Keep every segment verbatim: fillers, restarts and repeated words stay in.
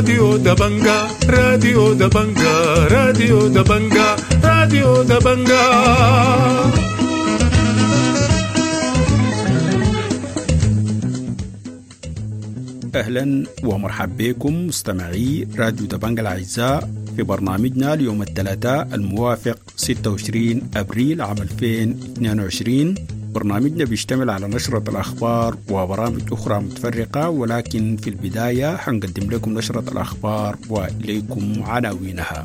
راديو دبنجا راديو دبنجا راديو دبنجا راديو دبنجا. أهلا ومرحبا بكم مستمعي راديو دبنجا الأعزاء في برنامجنا اليوم الثلاثاء الموافق ستة وعشرين أبريل عام ألفين واثنين وعشرين. برنامجنا بيشتمل على نشرة الأخبار وبرامج أخرى متفرقة، ولكن في البداية حنقدم لكم نشرة الأخبار وإليكم عناوينها.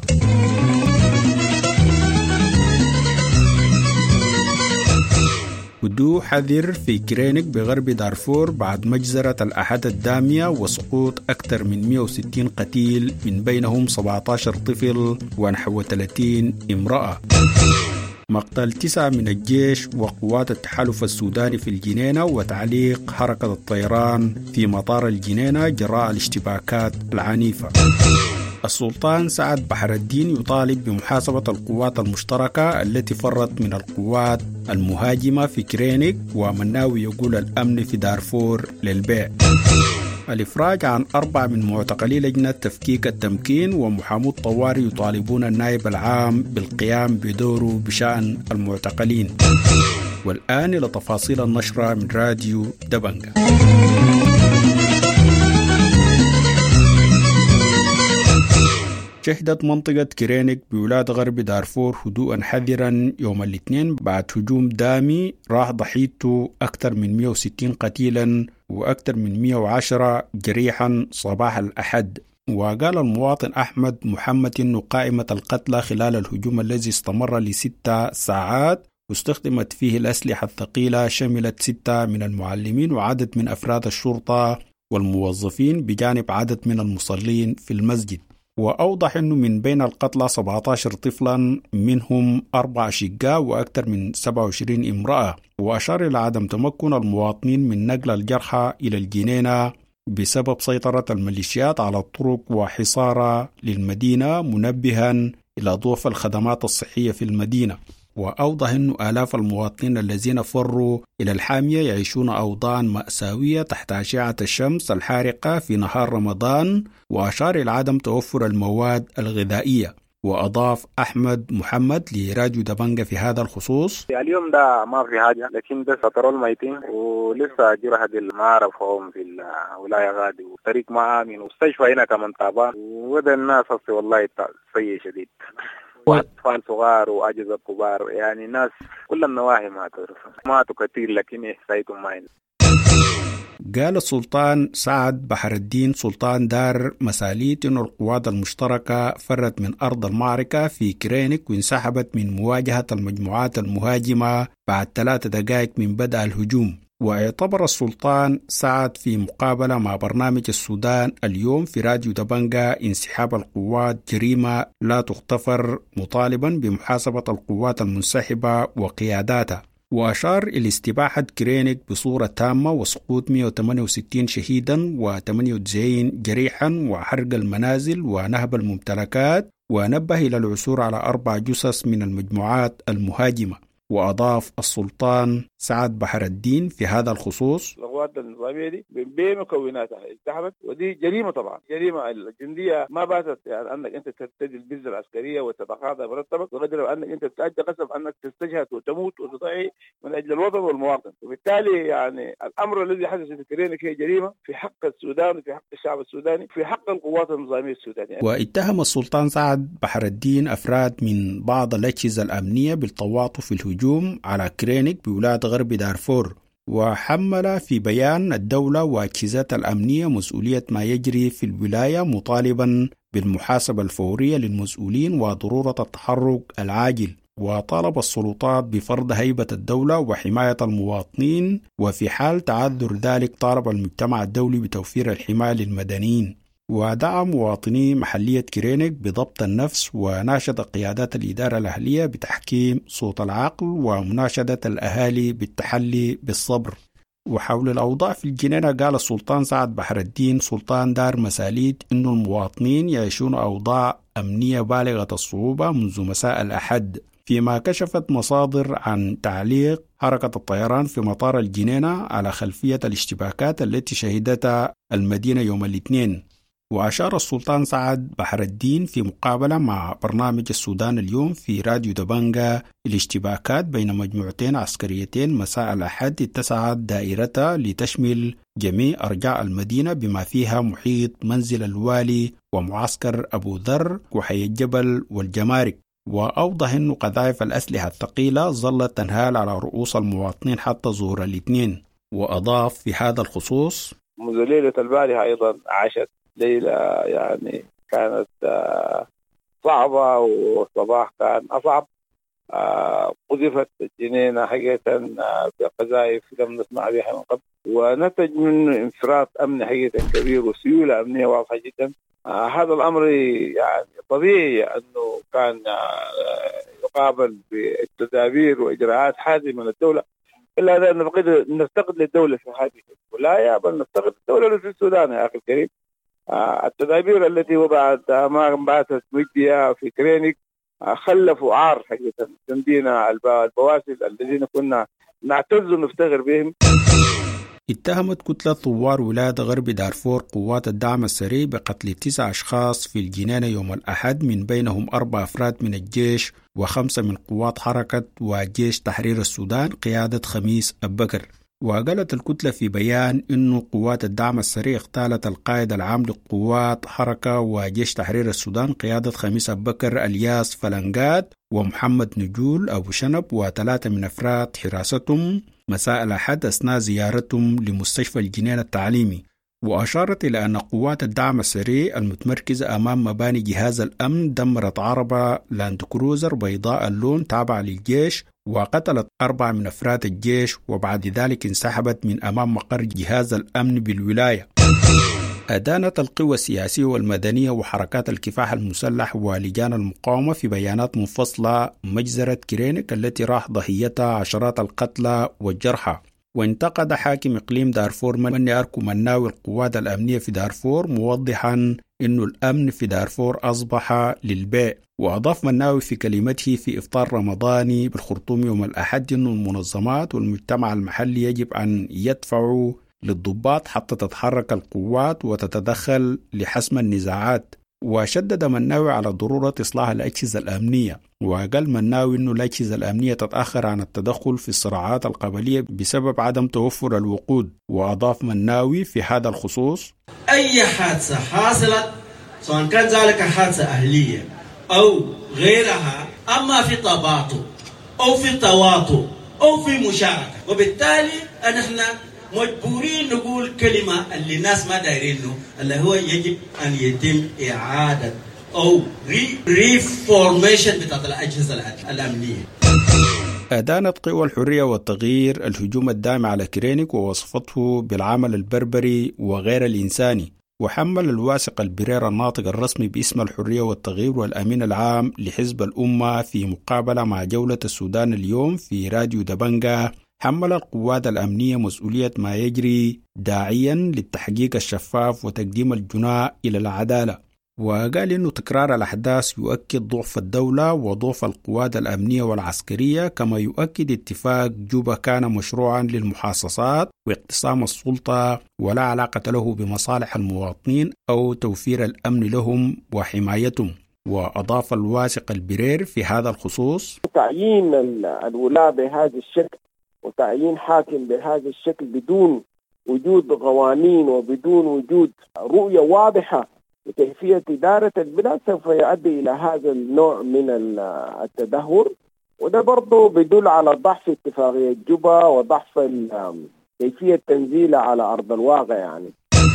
هدوء حذر في كرينيك بغرب دارفور بعد مجزرة الأحد الدامية وسقوط أكثر من مئة وستين قتيل من بينهم سبعة عشر طفل ونحو ثلاثين امرأة. مقتل تسعة من الجيش وقوات التحالف السوداني في الجنينة وتعليق حركة الطيران في مطار الجنينة جراء الاشتباكات العنيفة. السلطان سعد بحر الدين يطالب بمحاسبة القوات المشتركة التي فرت من القوات المهاجمة في كرينيك، ومناوي يقول الأمن في دارفور للبيع. الإفراج عن أربعة من معتقلي لجنة تفكيك التمكين ومحامو الطوارئ يطالبون النائب العام بالقيام بدوره بشأن المعتقلين. والآن إلى تفاصيل النشرة من راديو دبنجا. شهدت منطقة كرينيك بولاية غرب دارفور هدوءا حذرا يوم الاثنين بعد هجوم دامي راح ضحيته أكثر من مئة وستين قتيلا وأكثر من مئة وعشرة جريحا صباح الأحد. وقال المواطن أحمد محمد إنه قائمة القتلى خلال الهجوم الذي استمر لستة ساعات واستخدمت فيه الأسلحة الثقيلة شملت ستة من المعلمين وعدد من أفراد الشرطة والموظفين بجانب عدد من المصلين في المسجد. وأوضح أنه من بين القتلى سبعة عشر طفلا منهم أربع شقاء وأكثر من سبعة وعشرين امرأة. وأشار إلى عدم تمكن المواطنين من نقل الجرحى إلى الجنينة بسبب سيطرة الميليشيات على الطرق وحصارها للمدينة، منبها إلى ضعف الخدمات الصحية في المدينة. وأوضح أن آلاف المواطنين الذين فروا إلى الحامية يعيشون أوضاعا مأساوية تحت أشعة الشمس الحارقة في نهار رمضان، وأشار إلى عدم توفر المواد الغذائية. وأضاف أحمد محمد لراديو دبنجا في هذا الخصوص: يعني اليوم ده ما في حاجة، لكن بس بترول ميتين ولسه جرحى ما أعرفهم في الولاية غادي، والطريق ما آمن، والمستشفى هنا كمان تعبان، وده الناس والله سيء شديد، وأطفال صغار وأجهزة كبار، يعني ناس كل النواحي ما تعرف ماتوا كثير لكن إحصائيتهم ما عندنا. قال السلطان سعد بحر الدين سلطان دار مساليت إن القوات المشتركة فرت من أرض المعركة في كرينيك وانسحبت من مواجهة المجموعات المهاجمة بعد ثلاث دقائق من بدء الهجوم. واعتبر السلطان سعد في مقابلة مع برنامج السودان اليوم في راديو دبنجا انسحاب القوات جريمة لا تغتفر، مطالبا بمحاسبة القوات المنسحبة وقياداتها. وأشار إلى استباحة كرينيك بصورة تامة وسقوط مئة وثمانية وستين شهيدا وثمانية وتسعين جريحا وحرق المنازل ونهب الممتلكات، ونبه إلى العثور على أربع جثث من المجموعات المهاجمة. وأضاف السلطان سعد بحر الدين في هذا الخصوص: القوات النظامية دي بمكوناتها انسحبت، ودي جريمة طبعا، جريمة الجندية ما باتت يعني أنك أنت ترتدي البزة العسكرية وتتقاضى مرتبك، وقدر أنك أنت تتأجى قسم أنك تستشهد وتموت وتضحي من أجل الوطن والمواطن. وبالتالي يعني الأمر الذي حدث في كرينيك هي جريمة في حق السودان وفي حق الشعب السوداني في حق القوات النظامية السودانية. واتهم السلطان سعد بحر الدين أفراد من بعض الأجهزة الأمنية بالتواطؤ في الهجوم على كرينيك بولاية غرب دارفور، وحمل في بيان الدولة وأجهزتها الأمنية مسؤولية ما يجري في الولاية، مطالبا بالمحاسبة الفورية للمسؤولين وضرورة التحرك العاجل. وطالب السلطات بفرض هيبة الدولة وحماية المواطنين، وفي حال تعذر ذلك طالب المجتمع الدولي بتوفير الحماية للمدنيين. ودعا مواطني محلية كرينيك بضبط النفس، وناشد قيادات الإدارة الأهلية بتحكيم صوت العقل، ومناشدة الأهالي بالتحلي بالصبر. وحول الأوضاع في الجنينة قال السلطان سعد بحر الدين سلطان دار مساليت إنه المواطنين يعيشون أوضاع أمنية بالغة الصعوبة منذ مساء الأحد، فيما كشفت مصادر عن تعليق حركة الطيران في مطار الجنينة على خلفية الاشتباكات التي شهدتها المدينة يوم الاثنين. وأشار السلطان سعد بحر الدين في مقابلة مع برنامج السودان اليوم في راديو دبنجا الاشتباكات بين مجموعتين عسكريتين مساء الأحد اتسعت دائرتها لتشمل جميع أرجاء المدينة بما فيها محيط منزل الوالي ومعسكر أبو ذر وحي الجبل والجمارك. وأوضح أن قذائف الأسلحة الثقيلة ظلت تنهال على رؤوس المواطنين حتى ظهور الاثنين. وأضاف في هذا الخصوص: منذ ليلة البارحة أيضا عاشت ليلة يعني كانت صعبة والصباح كان أصعب. قذفت الجنينة حقيقة بقذائف لم نسمع بها من قبل، ونتج منه انفراط أمني حقيقة كبير وسيولة أمنية واضحة جدا. هذا الأمر يعني طبيعي أنه كان يقابل بالتدابير وإجراءات حازمة من الدولة، إلا أن نفتقد للدولة في هذه الولاية، بل نفتقد الدولة في السودان يا أخي الكريم. التدابير التي وضعت أمام باتت مجدية في كرينيك خلفوا عار حقيقة جنبينا البواسل الذين كنا نعتز ونفتخر بهم. اتهمت كتلة ثوار ولاية غرب دارفور قوات الدعم السريع بقتل تسع أشخاص في الجنينة يوم الأحد، من بينهم أربع أفراد من الجيش وخمسة من قوات حركة وجيش تحرير السودان قيادة خميس أبكر. وقالت الكتلة في بيان أن قوات الدعم السريع اغتالت القائد العام لقوات حركة وجيش تحرير السودان قيادة خميس أبكر الياس فلنقات ومحمد نجول أبو شنب وثلاثة من أفراد حراستهم مساء الأحد أثناء زيارتهم لمستشفى الجنين التعليمي. وأشارت إلى أن قوات الدعم السريع المتمركزة أمام مباني جهاز الأمن دمرت عربة لاند كروزر بيضاء اللون تابعة للجيش وقتلت أربعة من أفراد الجيش، وبعد ذلك انسحبت من أمام مقر جهاز الأمن بالولاية. أدانت القوى السياسية والمدنية وحركات الكفاح المسلح ولجان المقاومة في بيانات منفصلة مجزرة كرينيك التي راح ضحيتها عشرات القتلى والجرحى. وانتقد حاكم إقليم دارفور مني أركو مناوي القوات الأمنية في دارفور موضحا أن الأمن في دارفور أصبح للبيع. وأضاف مناوي في كلمته في إفطار رمضاني بالخرطوم يوم الأحد أن المنظمات والمجتمع المحلي يجب أن يدفعوا للضباط حتى تتحرك القوات وتتدخل لحسم النزاعات. وشدد مناوي على ضرورة إصلاح الأجهزة الأمنية، وقال مناوي أن الأجهزة الأمنية تتأخر عن التدخل في الصراعات القبلية بسبب عدم توفر الوقود. وأضاف مناوي في هذا الخصوص: أي حادثة حاصلت سواء كان ذلك حادثة أهلية أو غيرها، أما في تباطؤ أو في تواطؤ أو في مشاركة، وبالتالي نحن مجبورين نقول كلمة اللي الناس ما دايرينه، اللي هو يجب أن يتم إعادة أو ريفورميشن بتاعت الأجهزة الأمنية. أدانت قوى الحرية والتغيير الهجوم الدائم على كرينيك ووصفته بالعمل البربري وغير الإنساني. وحمل الواثق البرير الناطق الرسمي باسم الحرية والتغيير والأمين العام لحزب الأمة في مقابلة مع جولة السودان اليوم في راديو دبنجا، حمل القوات الأمنية مسؤولية ما يجري داعيا للتحقيق الشفاف وتقديم الجناء إلى العدالة. وقال إنه تكرار الأحداث يؤكد ضعف الدولة وضعف القوات الأمنية والعسكرية، كما يؤكد اتفاق جوبا كان مشروعا للمحاصصات واقتسام السلطة ولا علاقة له بمصالح المواطنين أو توفير الأمن لهم وحمايتهم. وأضاف الواثق البرير في هذا الخصوص: تعيين الولاة بهذا الشكل وتعيين حاكم بهذا الشكل بدون وجود قوانين وبدون وجود رؤية واضحة لكيفية إدارة البلاد سوف يؤدي إلى هذا النوع من التدهور. وده برضو بدل على ضعف اتفاقية جوبا وضعف كيفية تنزيلها على أرض الواقع. يعني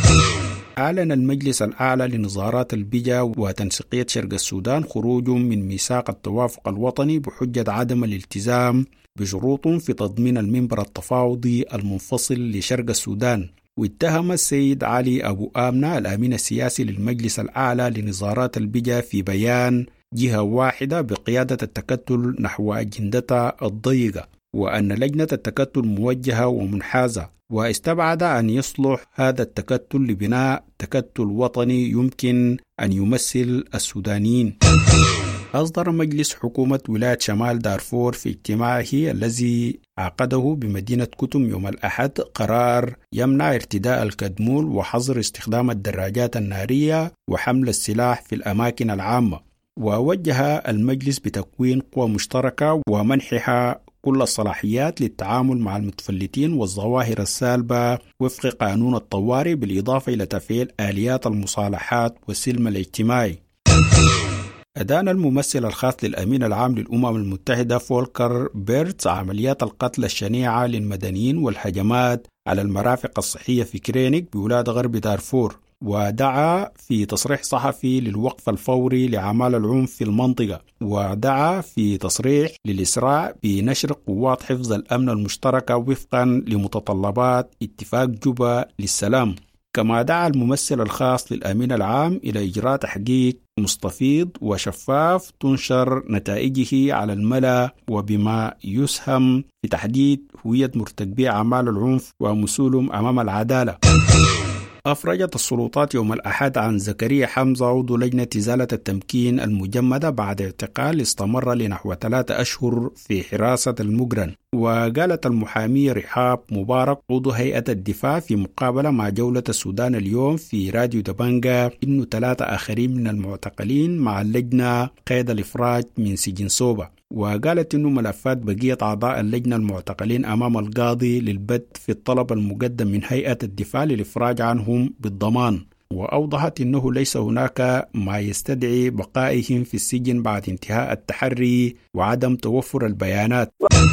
أعلن المجلس الأعلى لنظارات البيئة وتنسيقية شرق السودان خروجه من ميثاق التوافق الوطني بحجة عدم الالتزام بشروط في تضمين المنبر التفاوضي المنفصل لشرق السودان. واتهم السيد علي أبو آمنة الأمين السياسي للمجلس الأعلى لنظارات البيئة في بيان جهة واحدة بقيادة التكتل نحو أجندتها الضيقة، وأن لجنة التكتل موجهة ومنحازة، واستبعد أن يصلح هذا التكتل لبناء تكتل وطني يمكن أن يمثل السودانيين. أصدر مجلس حكومة ولاية شمال دارفور في اجتماعه الذي عقده بمدينة كتم يوم الأحد قرار يمنع ارتداء الكدمول وحظر استخدام الدراجات النارية وحمل السلاح في الأماكن العامة. ووجه المجلس بتكوين قوى مشتركة ومنحها كل الصلاحيات للتعامل مع المتفلتين والظواهر السالبة وفق قانون الطوارئ، بالإضافة إلى تفعيل آليات المصالحات والسلم الاجتماعي. أدان الممثل الخاص للأمين العام للأمم المتحدة فولكر بيرتز عمليات القتل الشنيعة للمدنيين والهجمات على المرافق الصحية في كرينيك بولاية غرب دارفور، ودعا في تصريح صحفي للوقف الفوري لأعمال العنف في المنطقة، ودعا في تصريح للإسراع بنشر قوات حفظ الأمن المشتركة وفقا لمتطلبات اتفاق جوبا للسلام. كما دعا الممثل الخاص للأمين العام إلى إجراء تحقيق مستفيض وشفاف تنشر نتائجه على الملأ وبما يسهم في تحديد هوية مرتكبي أعمال العنف ومسؤولهم أمام العدالة. أفرجت السلطات يوم الأحد عن زكريا حمزة عضو لجنة إزالة التمكين المجمدة بعد اعتقال استمر لنحو ثلاثة أشهر في حراسة المجرن. وقالت المحامية رحاب مبارك عضو هيئة الدفاع في مقابلة مع جولة السودان اليوم في راديو دبنجا إنه ثلاثة آخرين من المعتقلين مع اللجنة قيد الإفراج من سجن صوبة. وقالت إنه ملفات بقية أعضاء اللجنة المعتقلين أمام القاضي للبت في الطلب المقدم من هيئة الدفاع للإفراج عنهم بالضمان. وأوضحت إنه ليس هناك ما يستدعي بقائهم في السجن بعد انتهاء التحري وعدم توفر البيانات.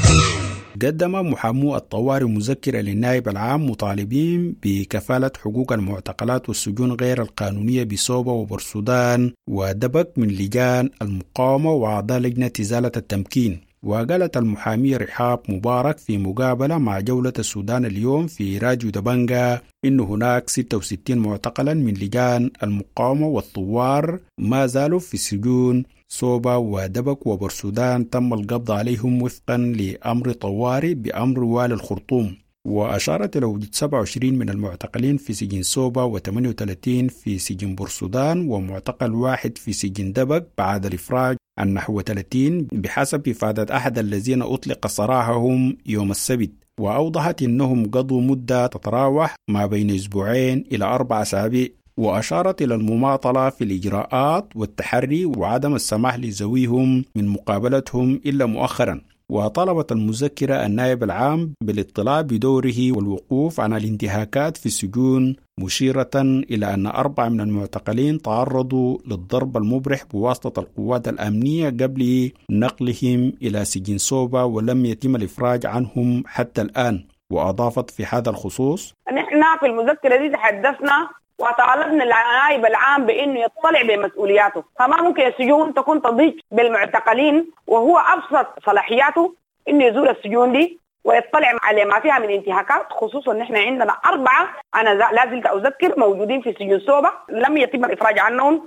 قدم محامو الطوارئ مذكرة للنائب العام مطالبين بكفالة حقوق المعتقلات والسجون غير القانونية بصوبة وبرسودان ودبك من لجان المقاومة وأعضاء لجنة إزالة التمكين. وقالت المحامية رحاب مبارك في مقابلة مع جولة السودان اليوم في راديو دبنجا إن هناك ستة وستين معتقلا من لجان المقاومة والثوار ما زالوا في سجون صوبة ودبك وبرسودان تم القبض عليهم وفقا لأمر طوارئ بأمر والي الخرطوم. وأشارت إلى وجود سبعة وعشرين من المعتقلين في سجن صوبة وثمانية وثلاثين في سجن برسودان ومعتقل واحد في سجن دبك بعد الإفراج عن نحو ثلاثين بحسب إفادة أحد الذين أطلق سراحهم يوم السبت. وأوضحت أنهم قضوا مدة تتراوح ما بين أسبوعين إلى أربع أسابيع. وأشارت إلى المماطلة في الإجراءات والتحري وعدم السماح لذويهم من مقابلتهم إلا مؤخرا. وطلبت المذكرة النائب العام بالاطلاع بدوره والوقوف عن الانتهاكات في السجون، مشيرة إلى أن أربعة من المعتقلين تعرضوا للضرب المبرح بواسطة القوات الأمنية قبل نقلهم إلى سجن صوبة ولم يتم الإفراج عنهم حتى الآن. وأضافت في هذا الخصوص: نحن في المذكرة دي تحدثنا وطالبنا النائب العام بأنه يطلع بمسؤولياته، فما ممكن السجون تكون تضيق بالمعتقلين وهو أبسط صلاحياته إنه يزور السجون دي ويطلع على ما فيها من انتهاكات، خصوصا إن إحنا عندنا أربعة أنا لازلت أذكر موجودين في سجن صوبة لم يتم الإفراج عنهم.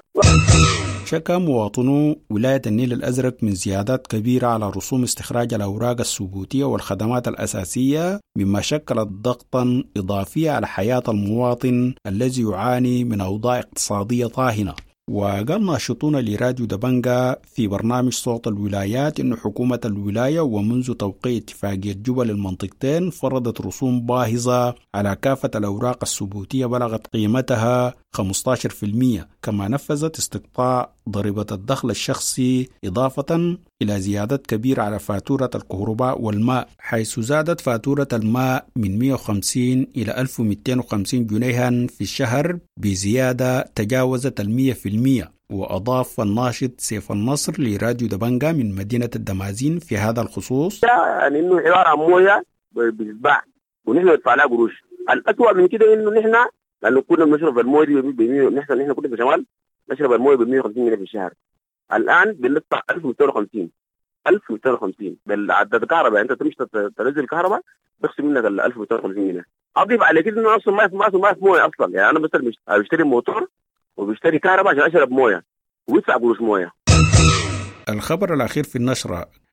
شكى مواطنو ولاية النيل الأزرق من زيادات كبيرة على رسوم استخراج الأوراق الثبوتية والخدمات الأساسية، مما شكلت ضغطا إضافيا على حياة المواطن الذي يعاني من أوضاع اقتصادية طاهنة. وقال ناشطون لراديو دبنجا في برنامج صوت الولايات إن حكومة الولاية ومنذ توقيع اتفاقية جوبا للمنطقتين فرضت رسوم باهظة على كافة الأوراق الثبوتية بلغت قيمتها خمسة عشر بالمئة، كما نفذت استقطاع ضريبة الدخل الشخصي إضافة إلى زيادات كبيرة على فاتورة الكهرباء والماء، حيث زادت فاتورة الماء من مئة وخمسين إلى ألف ومئتين وخمسين جنيها في الشهر بزيادة تجاوزت المئة في المئة. وأضاف الناشط سيف النصر لراديو دبنجا من مدينة الدمازين في هذا الخصوص: يعني إنه عبارة عن موية بتتباع ونحن ندفع لها قروش. الأسوأ من كده إنه نحن لأنه كنا بنشرب الموية دي بمية، نحن نحن كنا في شمال نشرب الموية ب مئة وخمسين جنيه في الشهر، الآن بندفع ألف ومئتين وخمسين ألف ومئتين وخمسين بالعداد الكهرباء. أنت تمشي تنزل الكهرباء بخصم منك ال ألف ومئتين وخمسين جنيه. أضيف على كده إنه أصلا ما في ما في ما في موية أصلا، يعني أنا بس بشتري موتور وبشتري كهرباء عشان أشرب موية ويدفع قروش موية. الخبر الأخير في النشرة: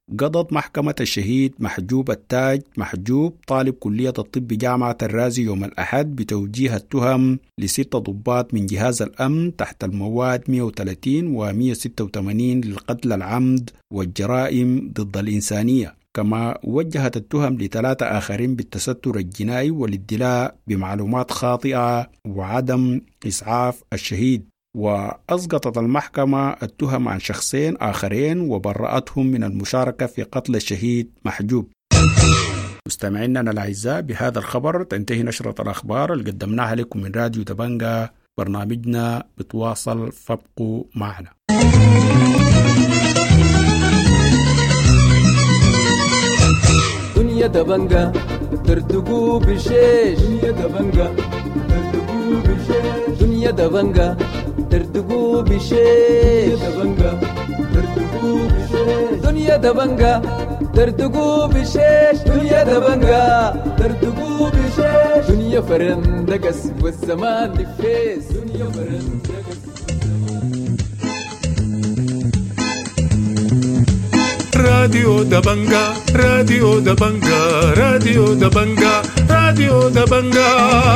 قضت محكمة الشهيد محجوب التاج محجوب طالب كلية الطب بجامعة الرازي يوم الأحد بتوجيه التهم لستة ضباط من جهاز الأمن تحت المواد مئة وثلاثين و مئة وستة وثمانين للقتل العمد والجرائم ضد الإنسانية. كما وجهت التهم لثلاثة آخرين بالتستر الجنائي والادلاء بمعلومات خاطئة وعدم إسعاف الشهيد. وأسقطت المحكمة التهم عن شخصين آخرين وبرأتهم من المشاركة في قتل الشهيد محجوب. مستمعينا الأعزاء، بهذا الخبر تنتهي نشرة الأخبار اللي قدمناها لكم من راديو دبنجة. برنامجنا بتواصل، فابقوا معنا. دنيا دبنجة ترتقوا بشيش، دنيا دبنجة ترتقوا بشيش، دنيا دبنجة ترتقوا بشيش، دبنجة ترتقوا بشيش، دنيا دبنجة ترتقوا بشيش، دنيا دبنجة ترتقوا بشيش، دنيا فرندقس والزمان لفيس، دنيا فرندقس. راديو دبنجة راديو دبنجة راديو دبنجة راديو دبنجة.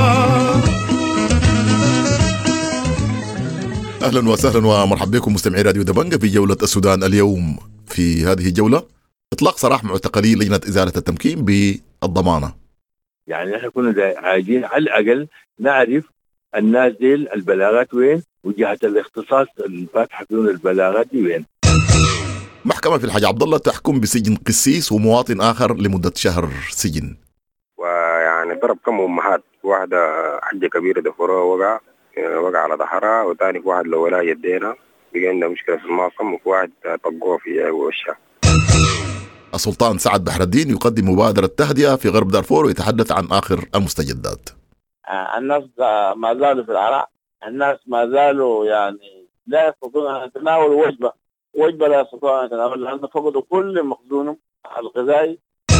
أهلا وسهلا ومرحبا بكم مستمعي راديو دبنجة في جولة السودان اليوم. في هذه الجولة إطلاق سراح معتقلي لجنة إزالة التمكين بالضمانة. يعني نحن كنا عايزين على الأقل نعرف الناس دي البلاغات وين وجهة الاختصاص الفاتحة فيهم البلاغات دي وين. محكمة في الحاج عبد الله تحكم بسجن قسيس ومواطن آخر لمدة شهر سجن. ويعني ضرب كم أمهات، واحدة حجة كبيرة دفروها وقع وقع على ظهرها، وثاني واحد لو ولا يدينا بقى عندها مشكلة في المعصم، وواحد طقوه في وشها. السلطان سعد بحر الدين يقدم مبادرة تهدئة في غرب دارفور ويتحدث عن آخر المستجدات. الناس ما زالوا في العراء، الناس ما زالوا يعني لا يستطيعون أن يتناولوا وجبة وجبة لا يستطيعون أن يتناولوا لأن فقدوا كل مخزونهم الغذائي.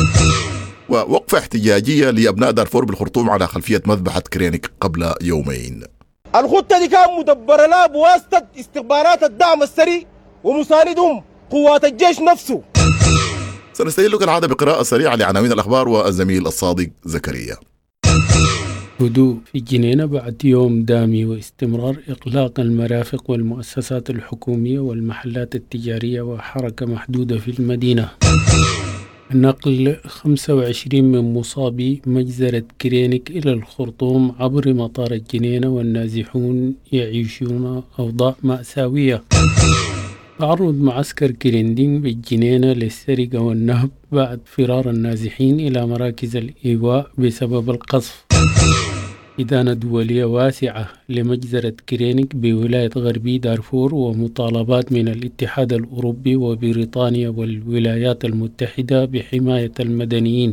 ووقفة احتجاجية لأبناء دارفور بالخرطوم على خلفية مذبحة كرينيك قبل يومين. الخطة دي كان مدبرة لها بواسطة استخبارات الدعم السري ومساندهم قوات الجيش نفسه. سنستهل كالعادة بقراءة سريعة لعناوين الأخبار والزميل الصادق زكريا. هدوء في الجنينة بعد يوم دامي واستمرار إغلاق المرافق والمؤسسات الحكومية والمحلات التجارية وحركة محدودة في المدينة. نقل خمسة وعشرين من مصابي مجزرة كرينيك إلى الخرطوم عبر مطار الجنينة والنازحون يعيشون أوضاع مأساوية. تعرض معسكر كريندين بالجنينة للسرقة والنهب بعد فرار النازحين إلى مراكز الإيواء بسبب القصف. إدانة دولية واسعة لمجزرة كرينيك بولاية غربي دارفور ومطالبات من الاتحاد الأوروبي وبريطانيا والولايات المتحدة بحماية المدنيين.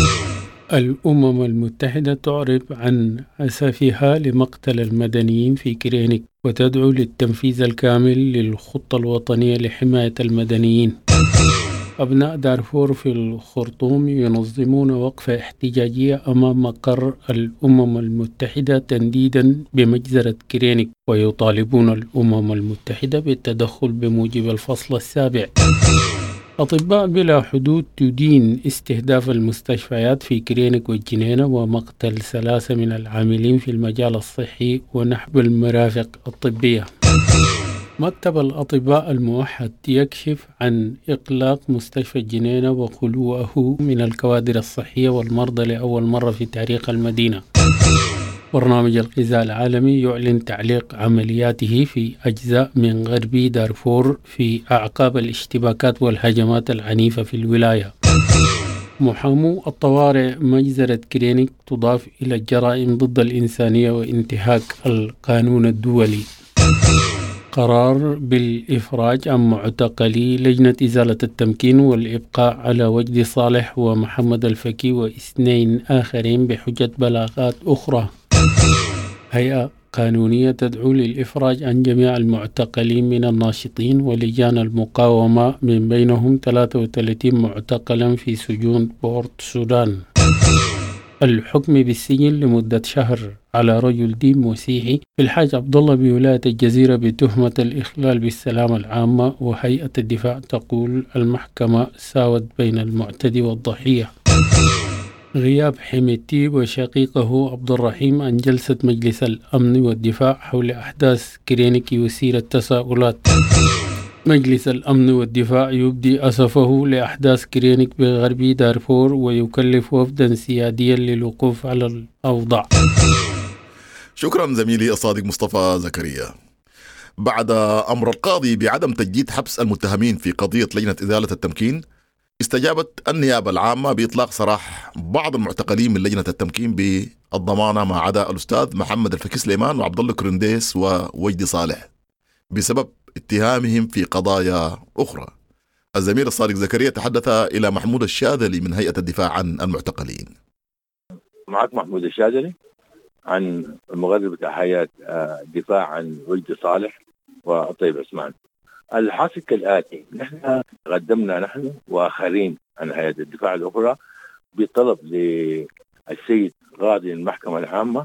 الأمم المتحدة تعرب عن أسفها لمقتل المدنيين في كرينيك وتدعو للتنفيذ الكامل للخطة الوطنية لحماية المدنيين. أبناء دارفور في الخرطوم ينظمون وقفة احتجاجية أمام مقر الأمم المتحدة تنديدا بمجزرة كرينيك ويطالبون الأمم المتحدة بالتدخل بموجب الفصل السابع. أطباء بلا حدود تدين استهداف المستشفيات في كرينيك والجنينة ومقتل ثلاثة من العاملين في المجال الصحي ونحب المرافق الطبية. مكتب الأطباء الموحد يكشف عن إغلاق مستشفى الجنينة وخلوه من الكوادر الصحية والمرضى لأول مرة في تاريخ المدينة. برنامج الغذاء العالمي يعلن تعليق عملياته في أجزاء من غربي دارفور في أعقاب الاشتباكات والهجمات العنيفة في الولاية. محامو الطوارئ مجزرة كرينيك تضاف إلى الجرائم ضد الإنسانية وانتهاك القانون الدولي. قرار بالإفراج عن معتقلي لجنة إزالة التمكين والإبقاء على وجدي صالح ومحمد الفكي واثنين آخرين بحجة بلاغات أخرى. هيئة قانونية تدعو للإفراج عن جميع المعتقلين من الناشطين ولجان المقاومة من بينهم ثلاثة وثلاثين معتقلا في سجون بورت سودان. الحكم بالسجن لمدة شهر على رجل دين مسيحي في الحاج عبد الله بولاية الجزيرة بتهمة الإخلال بالسلامة العامة. وهيئة الدفاع تقول المحكمة ساوت بين المعتدي والضحية. غياب حميتي وشقيقه عبد الرحيم عن جلسة مجلس الأمن والدفاع حول أحداث كرينيك يثير التساؤلات. مجلس الأمن والدفاع يبدي أسفه لأحداث كرينيك بغرب دارفور ويكلف وفدا سياديا للوقوف على الأوضاع. شكرا زميلي الصادق مصطفى زكريا. بعد أمر القاضي بعدم تجديد حبس المتهمين في قضية لجنة إزالة التمكين، استجابت النيابة العامة بإطلاق سراح بعض المعتقلين من لجنة التمكين بالضمانة ما عدا الأستاذ محمد الفكي سليمان وعبد الله كرنديس ووجدي صالح بسبب اتهامهم في قضايا أخرى. الزميل الصادق زكريا تحدث إلى محمود الشاذلي من هيئة الدفاع عن المعتقلين. معك محمود الشاذلي عن المغرر بتاع هيئة الدفاع عن وجدي صالح وطيب عثمان. الحاصل كالآتي: نحن قدمنا نحن وآخرين عن هيئة الدفاع الأخرى بطلب للسيد قاضي المحكمة العامة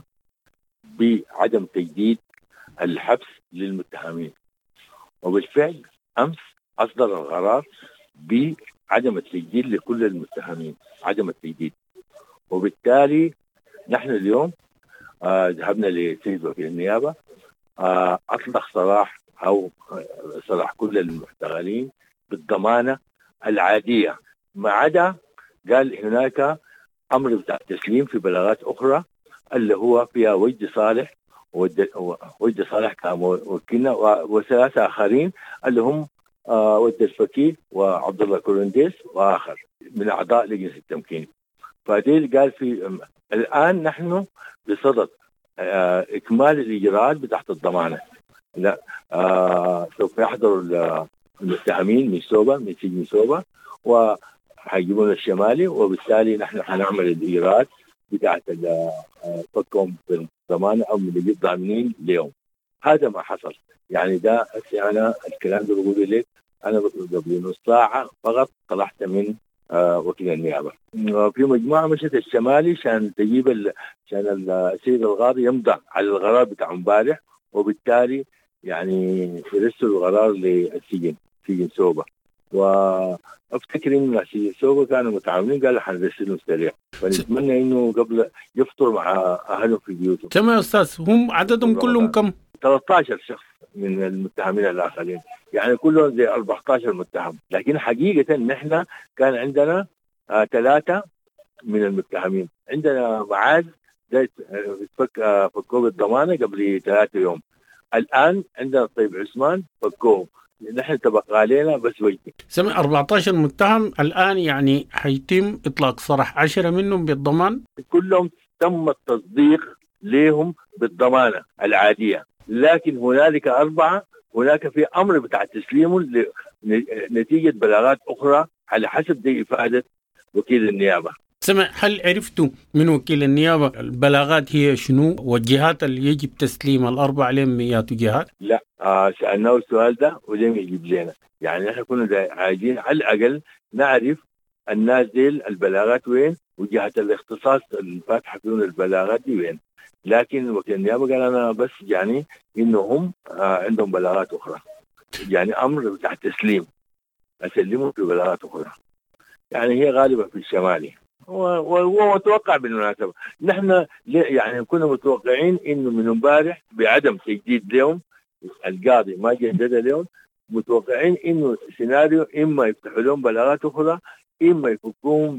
بعدم تجديد الحبس للمتهمين، وبالفعل أمس أصدر القرار بعدم التجديد لكل المتهمين، عدم التجديد. وبالتالي نحن اليوم آه ذهبنا لسيد وكيل النيابة، آه أطلق سراح أو سراح كل المعتقلين بالضمانة العادية، ما عدا قال هناك أمر بتاع التسليم في بلاغات أخرى اللي هو فيها وجدي صالح ووجدي صالح كوكيلنا وثلاثة آخرين اللي هم آه وجدي الفكي وعبد الله كورنديس وآخر من أعضاء لجنة التمكين. فديل قال في الآن نحن بصدد آه إكمال الإجراءات بتاحت الضمانة. لا آه سوف يحضر المتهمين من سوبا من سجن سوبا وحيجيبون الشمالي، وبالتالي نحن حنعمل الإجراءات بتاعت فكهم بالضمانة أو من اللي ضامنين اليوم. هذا ما حصل. يعني ده أنا الكلام ده بقول لك أنا قبل نص ساعة فقط طلعت من آه وكيل النيابة. في مجموعة مشت الشمالي عشان تجيب ال... عشان السيد القاضي يمضي على القرار بتاع امبارح، وبالتالي يعني يرسلوا القرار للسجن سجن سوبا. وافتكر ان سجن سوبا كانوا متعاونين قالوا حنرسلهم سريع، فنتمنى انه قبل يفطر مع اهلهم في بيوتهم. تمام يا استاذ، هم عددهم كلهم كم؟ ثلاثة عشر شخص من المتهمين الاخرين، يعني كلهم زي أربعة عشر متهم. لكن حقيقه نحن كان عندنا آه ثلاثه من المتهمين. عندنا معاذ ده فك آه فكوه بالضمانه قبل ثلاثة يوم. الان عندنا طيب عثمان فكوه، نحن تبقى علينا بس وجدي. سمع أربعة عشر متهم الان، يعني حيتم اطلاق سراح عشرة منهم بالضمان؟ كلهم تم التصديق لهم بالضمانه العاديه، لكن هنالك اربعه هناك في امر بتاع تسليمهم نتيجه بلاغات اخرى على حسب دي افاده وكيل النيابه. سمع، هل عرفتوا من وكيل النيابه البلاغات هي شنو والجهات اللي يجب تسليم الاربع لهم مئات جهات؟ لا آه سالناه السؤال ده ولم يجيب لنا. يعني نحن كنا عايزين على الاقل نعرف الناس دي البلاغات وين وجهات الاختصاص الفاتحه فيهم البلاغات دي وين. لكن وكيل النيابه قال انا بس يعني انهم آه عندهم بلاغات اخرى، يعني امر بتاع تسليم اسلمهم في بلاغات اخرى. يعني هي غالبا في الشمالي، وهو متوقع بالمناسبه. نحن يعني كنا متوقعين انه من امبارح بعدم تجديد لهم القاضي ما جدد لهم، متوقعين انه سيناريو اما يفتحوا لهم بلاغات اخرى اما يفكوهم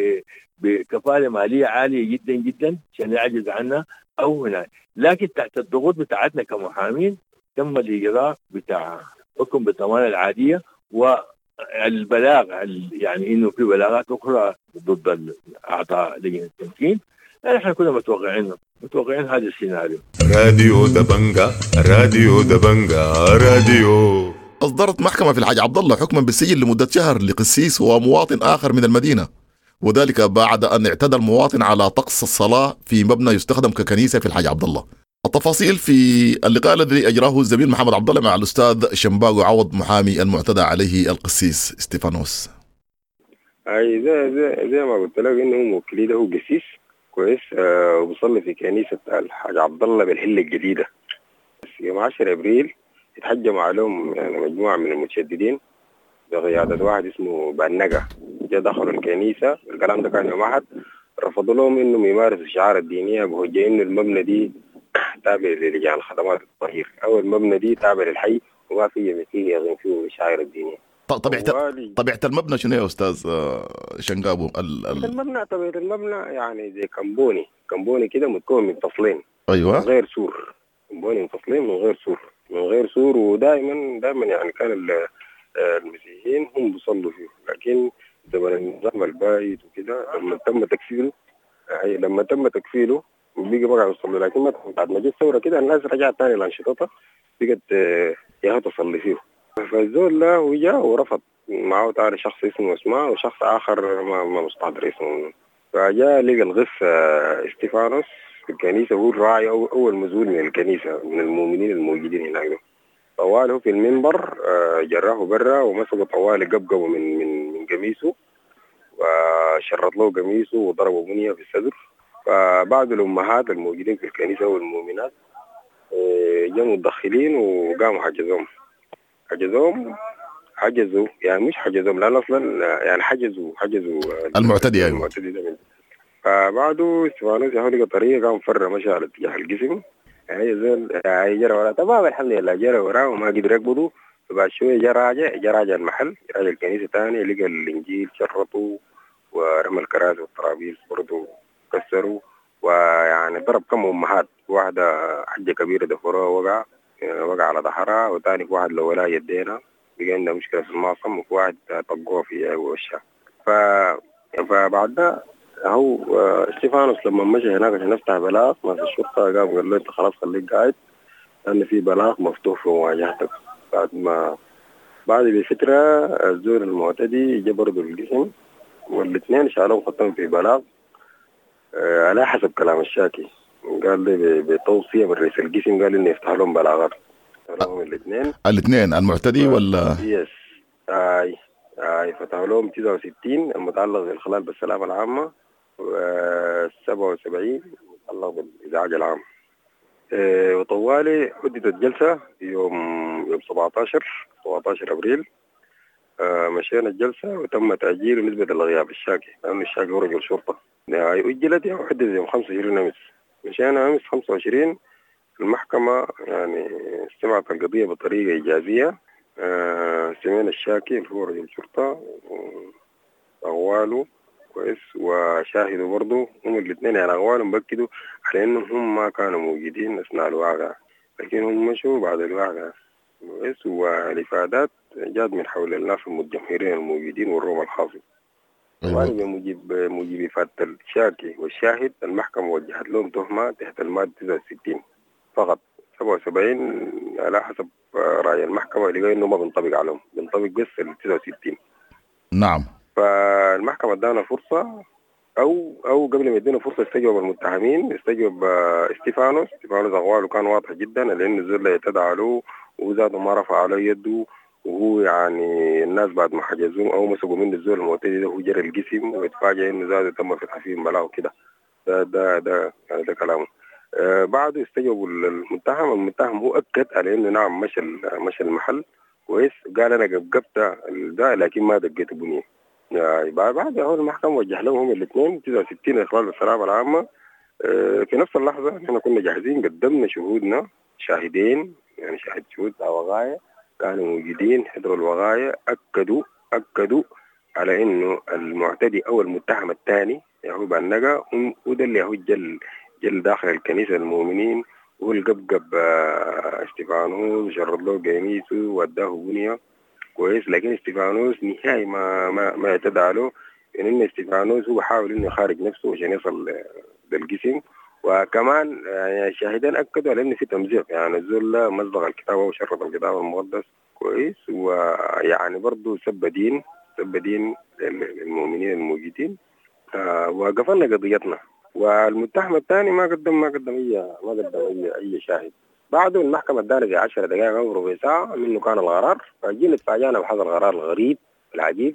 بكفاله ماليه عاليه جدا جدا عشان يعجز عنها او هناك. لكن تحت الضغوط بتاعتنا كمحامين تم الاجراء بتاع حكم بالضمانه العاديه والبلاغ يعني انه في بلاغات اخرى ضد اعضاء لجنه التمكين. نحن كنا متوقعين متوقعين هذا السيناريو. راديو دبنجا راديو دبنجا راديو. أصدرت محكمة في الحاج عبد الله حكما بالسجن لمدة شهر لقسيس ومواطن آخر من المدينة، وذلك بعد أن اعتدى المواطن على طقس الصلاة في مبنى يستخدم ككنيسة في الحاج عبد الله. التفاصيل في اللقاء الذي أجراه الزميل محمد عبد الله مع الأستاذ شمباغو عوض محامي المعتدى عليه القسيس ستيفانوس. أي زي زي زي ما قلت لك إنه موكلي ده هو قسيس كويس. آه وبصلي في كنيسة الحاج عبد الله بالحلة الجديدة. يوم عشرة أبريل اتهجموا عليهم يعني مجموعة من المتشددين بقيادة واحد اسمه بانجا. جا دخلوا الكنيسة، الكلام ده كان يوم أحد، رفضوا لهم إنهم يمارسوا الشعائر الدينية بحجة إنه المبنى دي تابع للجان خدمات التطهير أو المبنى دي تابع للحي وما فيه فيه يغين فيه الشعائر الدينية. طبيعة طبيعة المبنى شنو يا أستاذ شنقابو؟ ال... ال... المبنى طبيعة المبنى يعني زي كمبوني كمبوني كده متكون من فصلين. أيوة. من غير سور. كمبوني من فصلين من غير سور من غير سور ودائما دائما يعني كان المسيحيين هم بيصلوا فيه، لكن زمن النظام البايد وكده لما تم تكفيله لما تم تكفيله بيجي بقى يصلي، لكن بعد ما جت ثورة كده الناس رجعت تاني لأنشطتها بقت يا تصلي فيه. فالزول لا هو جاء ورفض معه تعالى شخص اسمه اسماء وشخص آخر ما, ما مستحضر اسمه، فجاء لقى الغف استيفانوس في الكنيسة هو الراعي أو أول مسؤول من الكنيسة من المؤمنين الموجودين هناك. طواله في المنبر جراه برا ومسكوا طواله قبقبوا من من من قميصه وشرط له قميصه وضربوا بنيه في الصدر. فبعض الأمهات الموجودين في الكنيسة والمؤمنات جاءوا متدخلين وقاموا حجزوهم حجزوهم حجزوا يعني مش حجزوهم لأن أصلا يعني حجزوا حجزوا المعتدي. أيوة المعتدي ده. فبعده استفانوس ياخد لقى طريقة قام فر مشى على اتجاه القسم يعني زول يعني جرى وراه تمام الحمد لله جرى وراه وما قدر يقبضه. فبعد شوية جا راجع جا راجع المحل راجع الكنيسة تاني لقى الإنجيل شرطوا ورمى الكراسي والطرابيس برضه كسروا ويعني ضرب كم أمهات. واحدة حجة كبيرة دفروها وقع وقع على ظهرها وتاني في واحد لو ولا يدينا بقى عندها مشكلة في المعصم وفي واحد طقوها في وشها. ف... فبعد ده هو استيفانوس لما مشى هناك عشان يفتح بلاغ ما في الشرطة قام قال له انت خلاص خليك قاعد لأن في بلاغ مفتوح في مواجهتك. بعد ما بعد بفترة الزول المعتدي جا برضه القسم والاثنين شالوهم خطهم في بلاغ آه على حسب كلام الشاكي. قال لي بتوصية من رئيس القسم قال إنه يفتح لهم بلاغات لهم الاثنين الاثنين المعتدي ف... ولا يس اي اي فتحوا لهم تسعة وستين المتعلق بالخلال بالسلامة العامة وسبعة وسبعين المتعلق بالإزعاج العام. أه وطوالي حددت جلسة يوم يوم سبعة عشر أبريل. أه مشينا الجلسة وتم تأجيل نسبة الغياب الشاكي لأن الشاكي هو رجل شرطة يعني أجلت يوم حدد يوم خمسة وعشرين أمس. مشينا أمس خمسة وعشرين المحكمة يعني استمعت القضية بطريقة إيجابية. أه سمعنا الشاكي اللي هو رجل شرطة أغواله كويس وشاهدوا برضو هم الاثنين يعني أغوالهم بأكدوا على إنهم هم ما كانوا موجودين أثناء الواقعة لكن هم مشوا بعد الواقعة كويس. والإفادات جات من حول الناس المتجمهرين الموجودين والروم الحاصل. وأنا بموجب موجب إفادة الشاكي والشاهد المحكمة وجهت لهم تهمة تحت المادة تسعة وستين فقط. سبعة وسبعين على حسب رأي المحكمة اللي قال إنه ما بنطبق عليهم بنطبق بس ال تسعة وستين. نعم. فالمحكمة ادانا فرصة أو أو قبل ما يدينا فرصة استجوب المتهمين استجوب استيفانوس. استيفانوس أغواله كان واضح جدا لأن الزول يتدعى له وزاده ما رفع عليه يده وهو يعني الناس بعد ما حجزوه أو مسكوا منه الزول المعتدي ده هو جرى الجسم ويتفاجئ إنه زاده تم فتح فيه بلاغ وكده. ده ده ده يعني ده كلامه. آه بعده استجوبوا المتهم. المتهم هو أكد على إنه نعم مشى مشى المحل كويس. قال أنا قبقبت ده لكن ما دقيت بنيه. يعني بعد هو المحكمة وجه لهم هم الاثنين تسعة وستين إخلال بالسلامة العامة. آه في نفس اللحظة احنا كنا جاهزين قدمنا شهودنا شاهدين يعني شاهد شهود على وغاية كانوا موجودين حضروا الوغاية أكدوا أكدوا على إنه المعتدي أو المتهم الثاني يهو بانجا وده اللي هو جل جل داخل الكنيسة المؤمنين والقبقب استيفانوس جرد له قميصه واداه بنيه كويس. لكن استيفانوس نهائي ما ما ما اعتدى له إن استيفانوس هو حاول إنه يخارج نفسه عشان يصل للجسم. وكمان يعني الشاهدين أكدوا على إنه في تمزيق يعني الزول مزق الكتاب وشرط الكتاب المقدس كويس. ويعني برضو سب دين سب دين للمؤمنين الموجودين. آه وقفلنا قضيتنا. والمتهم الثاني ما قدم ما قدم أي ما قدم أي أي شاهد. بعده المحكمة ادانا في عشر دقائق أو ربع ساعة منه كان القرار. فجينا تفاجأنا بهذا القرار الغريب العجيب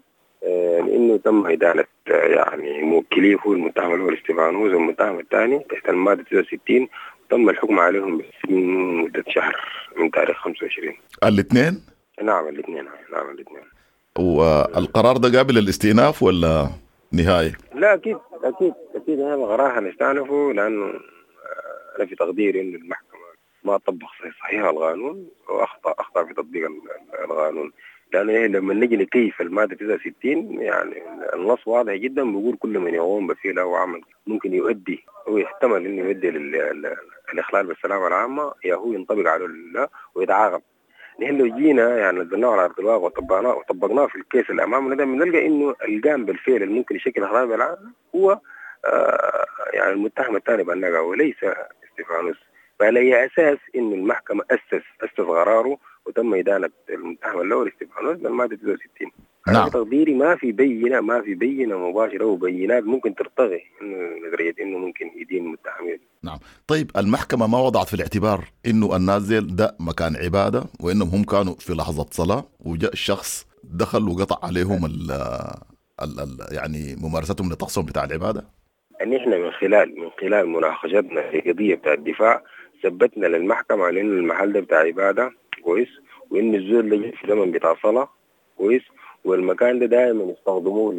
لأنه تم إدانة يعني موكليه هو المتهم الأول استيفانوس والمتهم الثاني تحت المادة تسعة وستين، تم الحكم عليهم بالسجن مدة شهر من تاريخ خمسة وعشرين. الاثنين؟ نعم الاثنين نعم الاثنين. والقرار ده قابل للاستئناف ولا نهاية؟ لا أكيد أكيد أكيد هذا القرار هنستأنفه، لأنه أنا في تقديري إن المحكمة ما طبق صحيح القانون وأخطأ أخطأ في تطبيق القانون، لأنه لما نجي نكيف المادة تسعة وستين يعني النص واضح جدا بيقول كل من يقوم بفعل أو عمل ممكن يؤدي أو يحتمل إنه يؤدي للإخلال بالسلامة العامة يا هو ينطبق عليه لا ويتعاقب. نحن لو جينا يعني نزلناه على أرض الواقع وطبقناه وطبقناه في الكيس اللي أمامنا ده بنلقى إنه القام بالفعل اللي ممكن يشكل إخلال بالعامة هو آه يعني المتهم الثاني بالنقا وليس استيفانوس، فعلى أي أساس إنه المحكمة أسس أسس قراره وتم إدانة المتهم الأول استيفانوس بالمادة تسعة وستين. نعم. تقديري ما في بينة ما في بينة مباشرة وبينات ممكن ترتغي إنه نظرية إنه ممكن يدين المتهمين. نعم. طيب المحكمة ما وضعت في الاعتبار إنه النازل ده مكان عبادة وإنهم هم كانوا في لحظة صلاة وجاء الشخص دخل وقطع عليهم ال ال ال يعني ممارستهم لطقسهم بتاع العبادة؟ أن إحنا من خلال من خلال مناقشتنا في قضية بتاع الدفاع ثبتنا للمحكمة على إنه المحل ده بتاع عبادة كويس، وإن الزول اللي في زمن بتاع صلاة كويس، والمكان ده دائما يستخدموه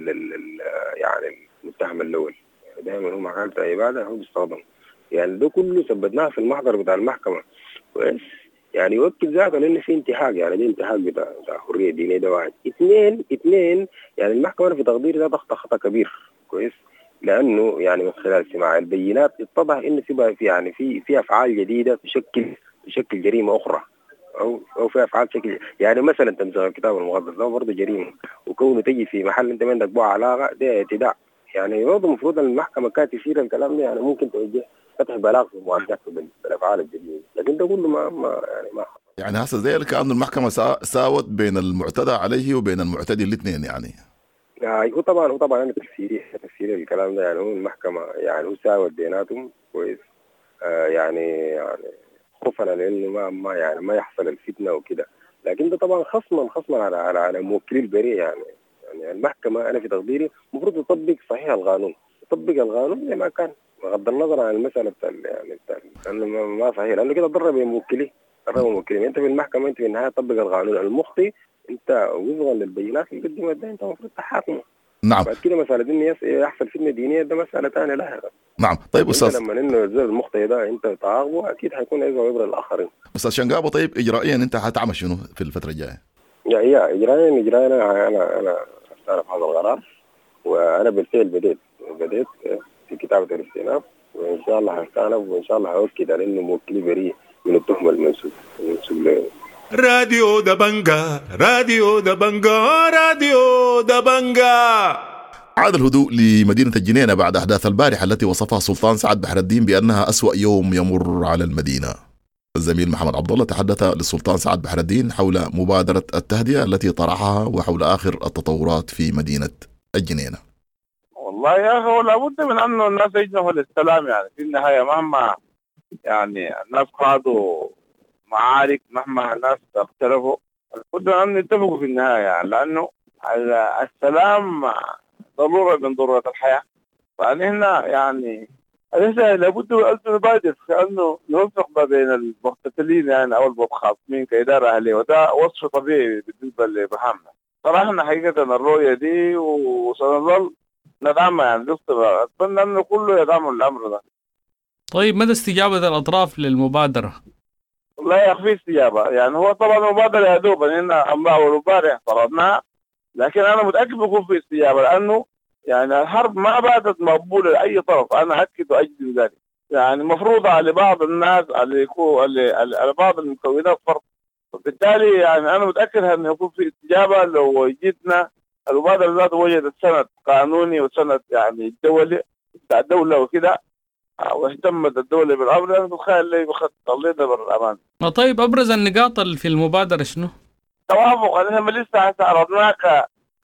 يعني المتهم الأول دائما هو مكان بتاع عبادة هو بيستخدم، يعني ده كله ثبتناه في المحضر بتاع المحكمة كويس، يعني يؤكد ذاته لأن في انتهاك، يعني ده انتهاك بتاع بتاع حرية دينية ده واحد. اثنين اثنين يعني المحكمة في تقدير ده ضغط خطأ كبير كويس، لأنه يعني من خلال سماع البينات اتضح إن في يعني في في أفعال جديدة تشكل تشكل جريمة أخرى أو أو في أفعال شكل، يعني مثلا تمزيق الكتاب المقدس ده برضه جريمة، وكونه تجي في محل أنت ما عندك بوع علاقة ده اعتداء، يعني برضه المفروض أن المحكمة كانت تشير الكلام ده، يعني ممكن توجه فتح بلاغ في مواجهته بالأفعال الجديدة، لكن ده كله ما ما يعني ما يعني هسه زي كأنه المحكمة ساوت بين المعتدى عليه وبين المعتدي الاثنين يعني. يعني هو طبعا هو طبعا أنا تفسيري تفسيري الكلام ده، يعني هو المحكمة يعني هو ساوت بيناتهم كويس، آه يعني يعني خوفا لأنه ما ما يعني ما يحصل الفتنة وكده، لكن ده طبعا خصما خصما على على على موكلي البريء، يعني يعني المحكمة أنا في تقديري المفروض تطبق صحيح القانون، تطبق القانون زي ما كان بغض النظر عن المسألة بتاع يعني بتاع لأنه ما صحيح، لأنه كده ضرب موكلي ضرب موكلي أنت في المحكمة أنت في النهاية تطبق القانون، المخطئ أنت وفقا للبينات اللي قدمت ده أنت المفروض تحاكمه. نعم. بعد كده مسألة إنه يحصل فتنة دينية ده مسألة ثانية لاحقا. نعم. طيب أستاذ لما إنه زي المخطئ ده أنت تعاقبه أكيد هيكون عبرة وعبرة للآخرين. أستاذ شنقابو، طيب إجرائيا أنت هتعمل شنو في الفترة الجاية؟ يا يا إجرائيا إجرائيا أنا أنا أنا أستعرف هذا القرار، وأنا بالفعل بديت بديت في كتابة الاستئناف، وإن شاء الله هستأنف وإن شاء الله هأكد على إنه موكلي بريء من التهمة المنسوب المنسوب له. راديو دبنجا راديو دبنجا راديو دبنجا. عاد الهدوء لمدينة الجنينة بعد أحداث البارحة التي وصفها السلطان سعد بحر الدين بأنها أسوأ يوم يمر على المدينة. الزميل محمد عبد الله تحدث للسلطان سعد بحر الدين حول مبادرة التهدئة التي طرحها وحول آخر التطورات في مدينة الجنينة. والله يا أخي هو لابد من أنه الناس يجنحوا للسلام، يعني في النهاية مهما يعني الناس قادوا معارك مهما الناس اختلفوا لابد أن يتفقوا في النهاية، يعني لأنه السلام ضرورة من ضرورات الحياة، فنحن يعني ليس لابد أن نبادر في أنه نوفق ما بين المقتتلين يعني أو المتخاصمين كإدارة أهلية، وده وصف طبيعي بالنسبة لبحامنا. صراحة حقيقة الرؤية دي وسنظل ندعمها يعني باستمرار، أتمنى أنه كله يدعم الأمر ده. طيب مدى استجابة الأطراف للمبادرة؟ لا يخفي استجابة، يعني هو طبعا المبادرة يا دوب إن أما أول امبارح طردناها، لكن أنا متأكد بيكون في استجابة، لأنه يعني الحرب ما باتت مقبولة لأي طرف، أنا أكد وأجزم ذلك، يعني مفروضة على بعض الناس على على بعض المكونات فرض، وبالتالي يعني أنا متأكد أن يكون في استجابة لو وجدنا المبادرة ذات وجدت سند قانوني وسند يعني دولي بتاع الدولة وكده، واهتمت الدولة بالأمر، أنا بتخيل لي بخط تطلينا بالأمان. طيب أبرز النقاط اللي في المبادرة شنو؟ توافق، أننا لسه عرضناه ك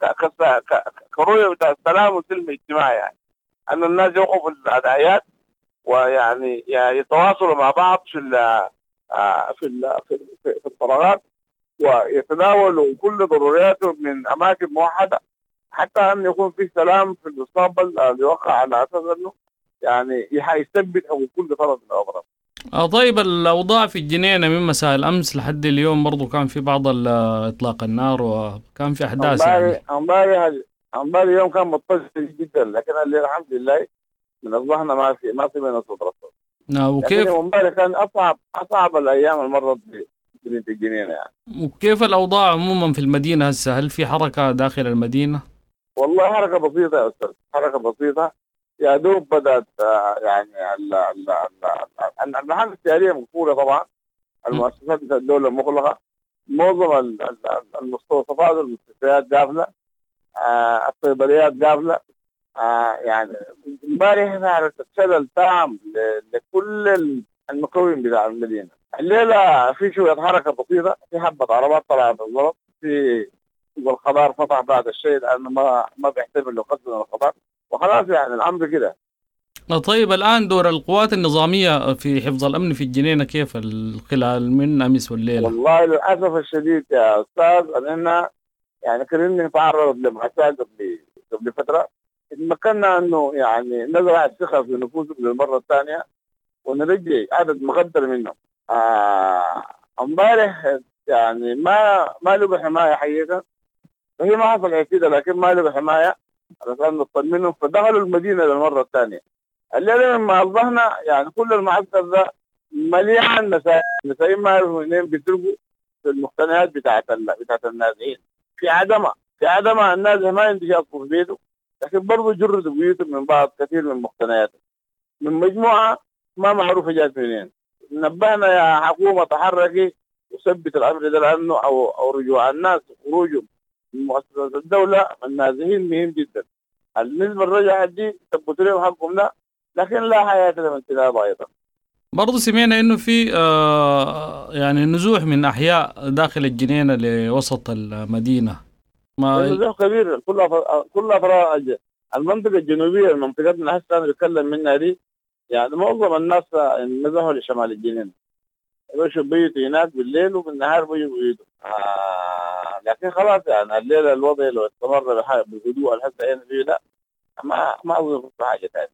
كرؤية بتاع السلام والسلم الاجتماعي، يعني أن الناس يوقفوا العدايات ويعني يعني يتواصلوا مع بعض في ال في ال في الطرقات، ويتناولوا كل ضرورياتهم من أماكن موحدة، حتى أن يكون في سلام في المستقبل يوقع على أساس أنه يعني يثبت حقوق كل طرف من الأطراف. آه طيب الأوضاع في الجنينة من مساء الأمس لحد اليوم برضو كان في بعض إطلاق النار وكان في أحداث يعني. امبارح امبارح اليوم كان مضطرب جدا، لكن الليل الحمد لله من أصبحنا ما في ما في من صوت رصاص. نعم. وكيف امبارح كان أصعب أصعب الأيام المرة في في الجنينة يعني. وكيف الأوضاع عموما في المدينة هسه؟ هل في حركة داخل المدينة؟ والله حركة بسيطة يا أستاذ، حركة بسيطة يا دوب بدأت يعني المحال التجارية مقفولة طبعا، المؤسسات بتاعت الدولة مغلقة، معظم المستوصفات والمستشفيات قافلة، آه الصيدليات قافلة، آه يعني امبارح صارت شلل تام لكل المكون بتاع المدينة. الليلة في شوية حركة بسيطة، في حبة عربات طلعت الغلط، في والخضار فتح بعد الشيء لأنه ما ما بيحتمل له قصد الخضار، وخلاص يعني الأمر كده. طيب الآن دور القوات النظامية في حفظ الأمن في الجنينة كيف خلال من أمس والليلة؟ والله للأسف الشديد يا أستاذ أننا يعني كنا نتعرض لمعسكر قبل قبل فترة، تمكنا أنه يعني نزرع الثقة في نفوسهم للمرة الثانية ونرجع عدد مقدر منهم. امبارح آه يعني ما ما له حماية حقيقة، وهي ما حصل كده لكن ما له حماية علشان نطمنهم، فدخلوا المدينة للمرة الثانية. الليلة لما أصبحنا يعني كل المعسكر ده مليان مسائل، مسائل ما يعرفوا منين بيسرقوا في المقتنيات بتاعت بتاعت النازحين. في عدمة في عدمة النازح ما يمدي يدخل في بيته، لكن برضه جردوا بيوتهم من بعض كثير من مقتنياتهم من مجموعة ما معروفة جات منين. نبهنا يا حكومة تحركي وثبت الأمر ده لأنه أو أو رجوع الناس خروجهم من مؤسسات الدولة النازحين مهم جدا. النسبة الرجعة دي ثبتوا لهم حقهم لا، لكن لا حياة لمن تناب أيضا. برضو سمعنا إنه في آه يعني نزوح من أحياء داخل الجنينة لوسط المدينة. ما نزوح كبير. كل أفراد كل أفراد المنطقة الجنوبية المنطقة هسه أنا بتكلم منها دي يعني معظم الناس نزحوا لشمال الجنينة، يمشوا بيتوا هناك بالليل وبالنهار بيجوا بيتوا. آه لكن خلاص يعني الليلة الوضع لو استمر بالهدوء الحسن هنا فيه لا ما ما أظن حاجة ثانية.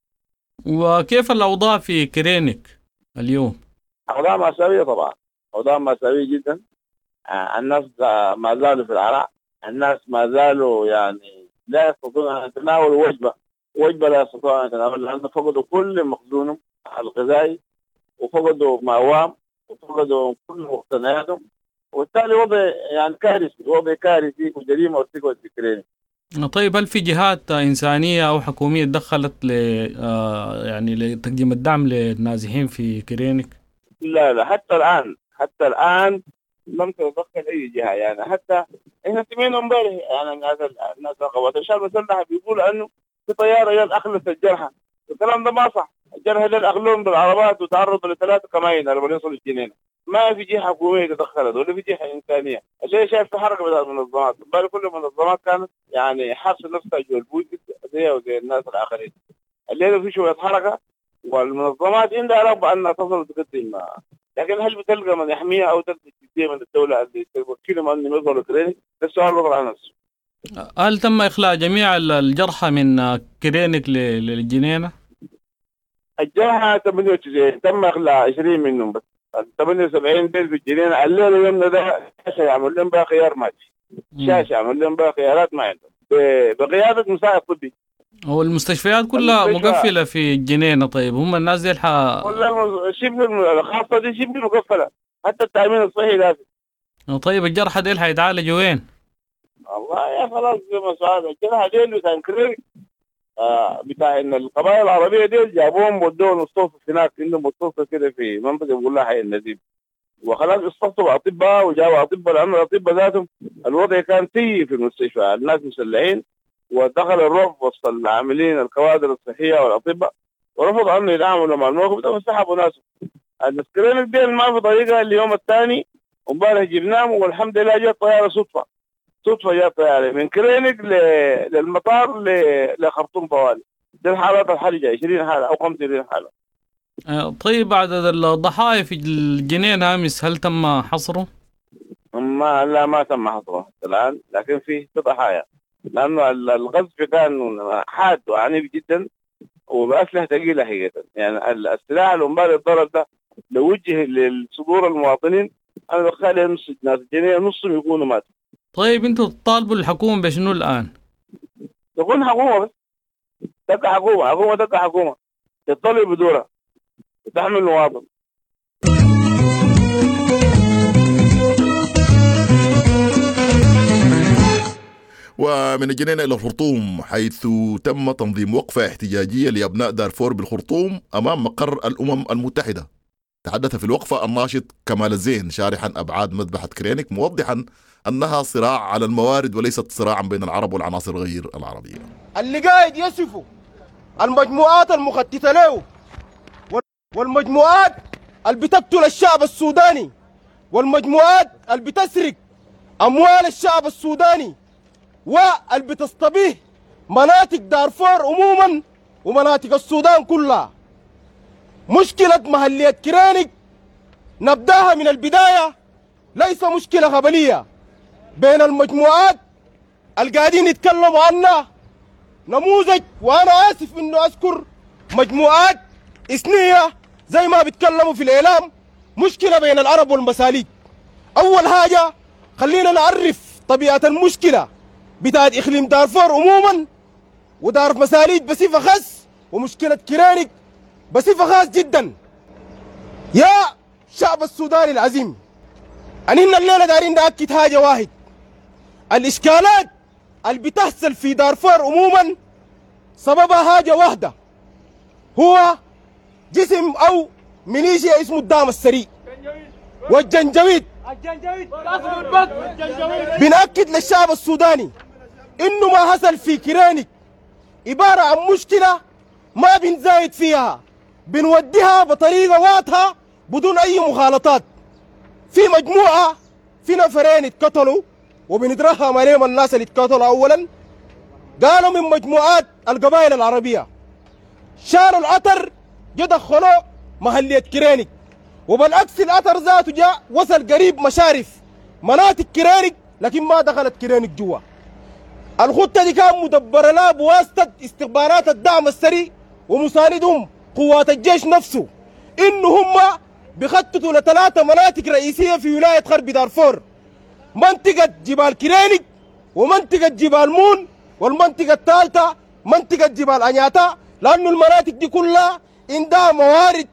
وكيف الأوضاع في كرينك اليوم؟ أوضاع مأساوية طبعا، أوضاع مأساوية جدا. آه الناس ما زالوا في العراء، الناس ما زالوا يعني لا يستطيعون أن يتناولوا وجبة وجبة لا يستطيعون أن يتناولوا لأنه فقدوا كل مخزونهم الغذائي وفقدوا موام وفقدوا كل مقتنياتهم، وبالتالي وضع يعني كارثي، وضع كارثي وجريمة وارتكبت في كرينك. طيب هل في جهات إنسانية أو حكومية دخلت ل يعني لتقديم الدعم للنازحين في كرينك؟ لا لا حتى الآن حتى الآن لم تتدخل أي جهة يعني. حتى إحنا سمعنا امبارح يعني الناس الناس قوات الشعب المسلح بيقول أنه في طيارة جت أخلص الجرحى، الكلام ده ما صح. الجرحى اللي أخلوهم بالعربات وتعرضوا لثلاثة كمائن لما يوصلوا الجنينة. ما في جهة حكومية تدخلت ولا في جهة إنسانية. اللي شايف في حركة بتاعت المنظمات، بل كل المنظمات كانت يعني حابسة نفسها جوا البيوت زي وزي الناس الآخرين. الليلة في شوية حركة والمنظمات عندها رغبة أنها تصل وتقدم، لكن هل بتلقى من يحميها أو تلقى جدية من الدولة اللي توكلهم أن يوصلوا كرينك؟ السؤال بطل على نفسه. هل تم إخلاء جميع الجرحى من كرينك للجنينة؟ الجرحى ثمانية وتسعين تم إخلاء عشرين منهم بس. ثمانية وسبعين ديل في الجنينة. الليلة يومنا ده شاشة يعمل لهم بها خيار ماشي، شاشة يعمل لهم بها خيارات ما عندهم بقيادة مساعد طبي. هو المستشفيات كلها مقفلة في الجنينة. طيب هم الناس دي الحق والله شبه الخاصة دي شبه مقفلة، حتى التأمين الصحي لازم. طيب الجرحى دي حيتعالجوا وين؟ والله يا خلاص زي ما سؤال الجرحى دي بتاع كرينك آه بتاع إن القبائل العربية دي جابوهم ودوهم مستوصف هناك، عندهم مستوصف كده في منطقة بيقول لها حي النزيب، وخلاص استقطبوا أطباء وجابوا أطباء لأن الأطباء ذاتهم الوضع كان سيء في المستشفى، الناس مسلحين ودخل الرعب وسط العاملين الكوادر الصحية والأطباء ورفضوا أن يتعاملوا مع الموقف ده وانسحبوا ناسهم. الكرينك دي ما في طريقة اليوم الثاني ومبارح جبناهم والحمد لله جاءت طيارة صدفة صدفة جاءت طيارة من كرينك للمطار لخرطوم طوالي. دي الحالات الحرجة عشرين حالة أو خمسة وعشرين حالة. طيب بعد الضحايا في الجنين أمس هل تم حصره؟ ما لا ما تم حصره الآن، لكن في ضحايا لانه الغزو كان حاد وعنيف جدا وباسلحه ثقيله حقيقه. يعني السلاح المبالغ الضرب ده لو وجه لصدور المواطنين انا بخلي نص ناس الجنيه نصهم يكونوا ماتوا. طيب انتوا تطالبوا الحكومه بشنو الان؟ تكون حكومه بس تبقى حكومه حكومه تبقى حكومه تطلع بدورها وتحمل المواطن. ومن الجنينة إلى الخرطوم، حيث تم تنظيم وقفة احتجاجية لأبناء دارفور بالخرطوم أمام مقر الأمم المتحدة. تحدث في الوقفة الناشط كمال الزين شارحا أبعاد مذبحة كرينيك، موضحا أنها صراع على الموارد وليست صراعا بين العرب والعناصر غير العربية. اللي قاعد يصفوا المجموعات المخططة له والمجموعات اللي بتقتل الشعب السوداني والمجموعات اللي بتسرق أموال الشعب السوداني واللي بتستبيح مناطق دارفور عموما ومناطق السودان كلها. مشكلة محلية كرينيك نبداها من البداية ليس مشكلة قبلية بين المجموعات اللي قاعدين يتكلموا عنها نموذج، وأنا آسف إنه أذكر مجموعات إثنية زي ما بيتكلموا في الإعلام. مشكلة بين العرب والمساليك. أول حاجة خلينا نعرف طبيعة المشكلة بتاعت إقليم دارفور عموما ودار مساليك بصفة خاص، ومشكلة كرينيك بصفة خاص جدا. يا شعب السوداني العظيم، أننا الليلة دارين نأكد حاجة واحد: الإشكالات اللي بتحصل في دارفور عموما سببها حاجة واحدة، هو جسم أو ميليشيا اسمه الدعم السريع والجنجويد. بنأكد للشعب السوداني إنه ما حصل في كرينيك عبارة عن مشكلة ما بنزايد فيها، بنوديها بطريقة واضحة بدون أي مخالطات. في مجموعة في نفرين اتقتلوا وبنترحم عليهم الناس اللي اتقتلوا. أولا قالوا من مجموعات القبائل العربية، شالوا الأثر جو دخلوه محلية كرينيك، وبالعكس الأثر ذاته جاء وصل قريب مشارف مناطق كرينيك لكن ما دخلت كرينيك جوا. الخطة دي كان مدبرة لها بواسطة استخبارات الدعم السريع ومساندهم قوات الجيش نفسه، إنه هم بيخططوا لثلاثة مناطق رئيسية في ولاية غرب دارفور: منطقة جبال كرينيك ومنطقة جبال مون والمنطقة الثالثة منطقة جبال أنياتا، لأنه المناطق دي كلها عندها موارد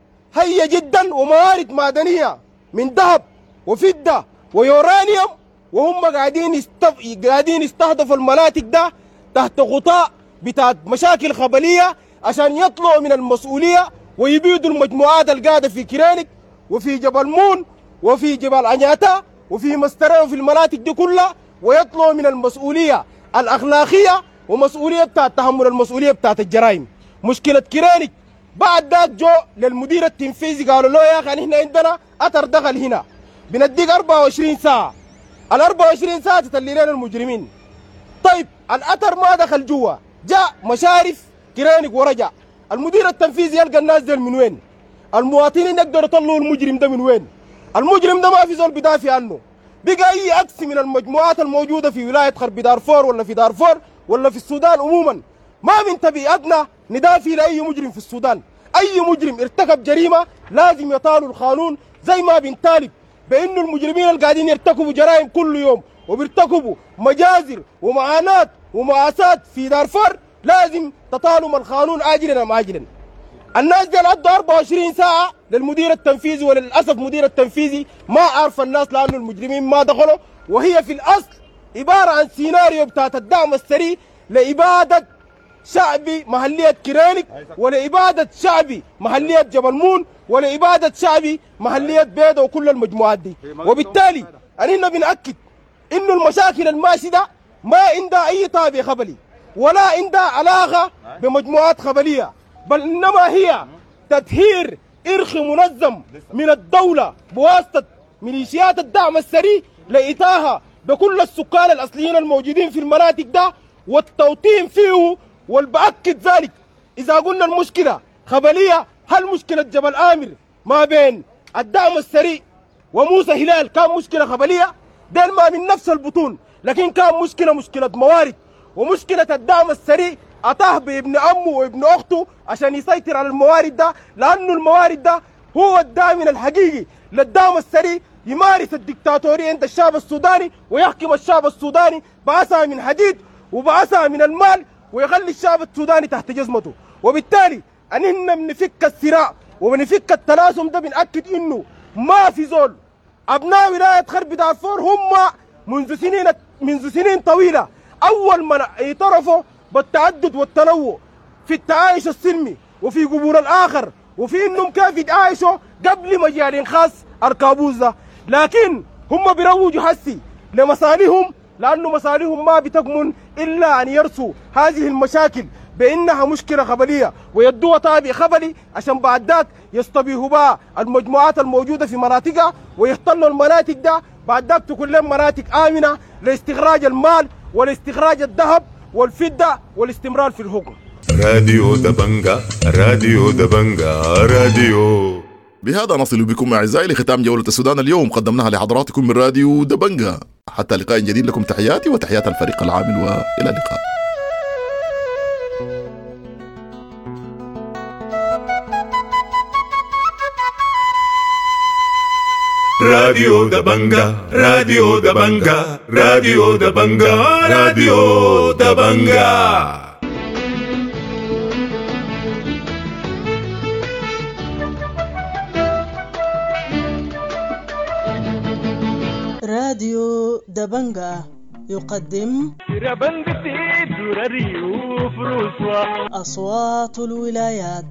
هية جدا وموارد معدنية من ذهب وفضة ويورانيوم، وهم قاعدين يستف... قاعدين يستهدفوا المناطق ده تحت غطاء بتاعت مشاكل قبلية عشان يطلعوا من المسؤولية ويبيدوا المجموعات القاعدة في كرينيك وفي جبل مون وفي جبال عنياتا وفي مسترى وفي المناطق دي كلها، ويطلعوا من المسؤولية الأخلاقية ومسؤولية بتاعت تحمل المسؤولية بتاعت الجرائم. مشكلة كرينيك بعد ذاك جو للمدير التنفيذي قالوا له يا أخي احنا عندنا أثر دخل هنا بنديك أربعة وعشرين ساعة، ال أربعة وعشرين ساعة تتلي لنا المجرمين. طيب الأثر ما دخل جوا، جاء مشارف كرينيك ورجع. المدير التنفيذي يلقى الناس دي من وين؟ المواطنين يقدروا يطلعوا المجرم ده من وين؟ المجرم ده ما في زول بيدافع عنه. بقى أي عكس من المجموعات الموجودة في ولاية غرب دارفور ولا في دارفور ولا في السودان عموما ما من طبيعتنا ندافع لأي مجرم في السودان. أي مجرم ارتكب جريمة لازم يطالوا القانون، زي ما بنطالب بأنه المجرمين اللي قاعدين يرتكبوا جرائم كل يوم وبيرتكبوا مجازر ومعاناة ومعاسات في دارفور لازم تطالب القانون عاجلا أم آجلا. الناس دي عدوا أربعة وعشرين ساعة للمدير التنفيذي، وللأسف مدير التنفيذي ما عارف الناس لأنه المجرمين ما دخلوا، وهي في الأصل عبارة عن سيناريو بتاعت الدعم السريع لإبادة شعبي محلية كرينيك ولإبادة شعبي محلية جبل مون ولإبادة شعبي محلية بيضة وكل المجموعات دي. وبالتالي أننا بنأكد إنه المشاكل الماشية ده ما عندها أي طابع قبلي ولا عندها علاقة بمجموعات قبلية، بل إنما هي تطهير إرخي منظم من الدولة بواسطة ميليشيات الدعم السريع لإتاحة بكل السكان الأصليين الموجودين في المناطق ده والتوطين فيه. والبأكد ذلك إذا قلنا المشكلة قبلية، هل مشكلة جبل آمر ما بين الدعم السريع وموسى هلال كان مشكلة قبلية؟ دين ما من نفس البطون، لكن كان مشكلة مشكلة موارد، ومشكلة الدعم السريع أتاه بابن أمه وابن أخته عشان يسيطر على الموارد ده، لأنه الموارد ده هو الداعم الحقيقي للدعم السريع يمارس الدكتاتورية عند الشعب السوداني ويحكم الشعب السوداني بعصا من حديد وبعصا من المال، ويخلي الشعب السوداني تحت جزمته. وبالتالي أننا بنفك الصراع وبنفك التلازم ده، بنأكد إنه ما في زول. أبناء ولاية غرب دارفور هم منذ سنين منذ سنين طويلة أول ما اعترفوا بالتعدد والتنوع في التعايش السلمي وفي قبول الآخر وفي إنهم كيف يتعايشوا قبل مجال خاص أركابوز ده، لكن هم بيروجوا حسي لمصالحهم، لأنه مصالحهم ما بتكمن إلا أن يرسوا هذه المشاكل بأنها مشكلة خبلية ويدوها طابع خبلي، عشان بعد ذاك يستبيحوا بها المجموعات الموجودة في مناطقها ويحتلوا المناطق ده، بعد ذاك تكون لهم مناطق آمنة لاستخراج المال ولاستخراج الذهب والفضة والاستمرار في الحكم. راديو دبنجا راديو دبنجا راديو. بهذا نصل بكم أعزائي لختام جولة السودان اليوم، قدمناها لحضراتكم من راديو دبنجا. حتى لقاء جديد، لكم تحياتي وتحيات الفريق العامل، وإلى اللقاء. راديو دبنجا راديو دبنجا راديو دبنجا راديو دبنجا. راديو دبنجا يقدم أصوات الولايات.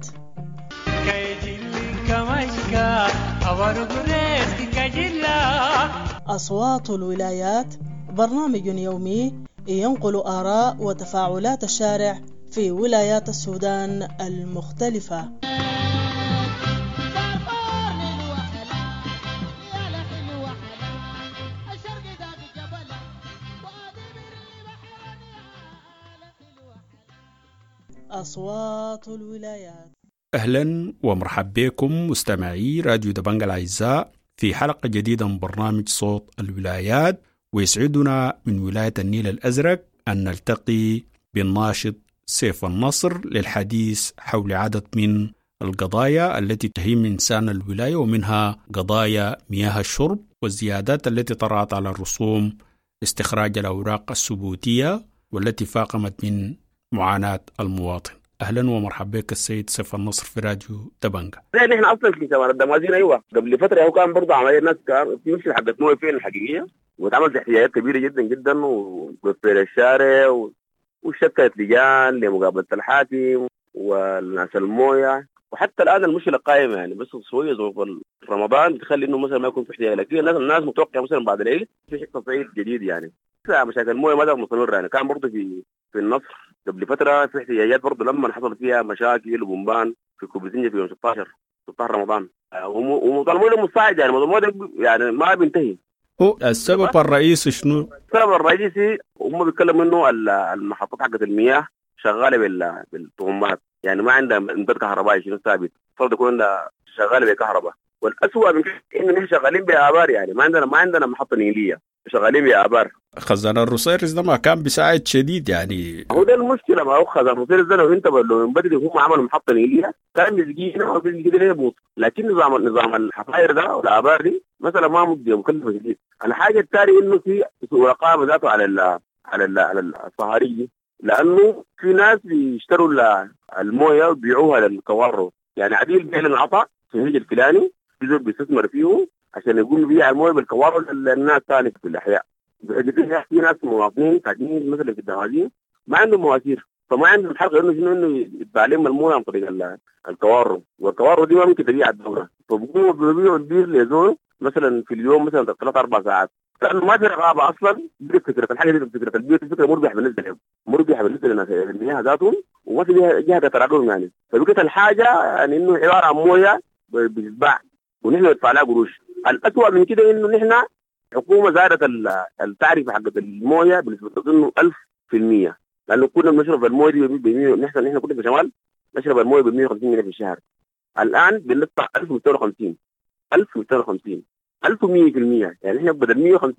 أصوات الولايات برنامج يومي ينقل آراء وتفاعلات الشارع في ولايات السودان المختلفة. أصوات الولايات. أهلا ومرحب بكم مستمعي راديو دبنجا الأعزاء في حلقة جديدة من برنامج صوت الولايات. ويسعدنا من ولاية النيل الأزرق أن نلتقي بالناشط سيف النصر للحديث حول عدد من القضايا التي تهم إنسان الولاية، ومنها قضايا مياه الشرب والزيادات التي طرأت على الرسوم استخراج الأوراق الثبوتية والتي فاقمت من معاناة المواطن. أهلا ومرحبا بك السيد سيف النصر في راديو دبنجا. زين احنا اصلا في شمال الدمازين ايوه قبل فتره هو كان برضه عمليه الناس كان في مشكله حقت مويه فين الحقيقيه، واتعملت احتجاجات كبيره جدا جدا وقفل الشارع و... وشكلت لجان لمقابله الحاكم والناس المويه، وحتى الان المشكله قائمه يعني بس شويه ظروف رمضان تخلي انه مثلا ما يكون في احتجاج، لكن الناس الناس متوقعه مثلا بعد العيد في شكل صعيد جديد يعني. مشاكل المويه ما زالت مستمره يعني. كان برضه في في النصر قبل فتره في احتجاجات برضه لما حصلت فيها مشاكل وبومبان في كوبريسينجا في يوم ستاشر رمضان، وموضوع المويه مساعد يعني الموضوع يعني ما بينتهي. هو السبب الرئيسي شنو؟ السبب الرئيسي هم بيتكلموا انه المحطات حقت المياه شغاله بالطغمات، يعني ما عندها امداد كهربائي شنو ثابت، فرض يكون شغاله بالكهرباء. والاسوء من كده انه نحن شغالين بآبار، يعني ما عندنا ما عندنا محطه نيليه، شغالين بآبار. خزان الروسيرس ده ما كان بيساعد شديد يعني. هو ده المشكله، ما هو خزان الروسيرس ده لو انت لو من بدري هم عملوا محطه نيليه كان بيسقينا وبيسقي كده يبوظ، لكن نظام نظام الحفاير ده والآبار دي مثلا ما مجدي مكلفه جديد. الحاجه الثانيه انه في رقابه ذاته على ال على ال على الصهاريج دي، لانه في ناس بيشتروا المويه وبيبيعوها للكوارو، يعني عديل بيع العطاء في الهجر الفلاني بيزور بيستثمر فيه عشان يقوم بيبيع المويه بالكوارو للناس ثاني في الاحياء. في ناس مواطنين ساكنين مثلا في الدوازين ما عندهم مواسير، فما عندهم حل غير انه شنو انه يتباع لهم المويه عن طريق الكوارو، والكوارو دي ما ممكن تبيع الدوله، فبيقوموا بيبيعوا البير لزول مثلا في اليوم مثلا ثلاث اربع ساعات، لانه ما في رقابه اصلا. دي فكره الحاجه دي فكره البير فكره مربحه بالنسبه لهم، مربحه بالنسبه للناس المياه ذاتهم، وما في جهه تراقبهم يعني. فبقت الحاجه يعني انه عباره عن مويه بتتباع ونحن ندفع لها قروش. الاسوء من كده انه نحن حكومه زادت التعرفه حقت المويه بنسبه تظن ألف في المية، لانه كنا بنشرب المويه دي ب مية، نحن نحن كنا في شمال نشرب المويه ب مية وخمسين جنيه في الشهر، الان بندفع ألف ومئتين وخمسين ألف ومئتين وخمسين ألف ومية في المية، يعني احنا بدل مية وخمسين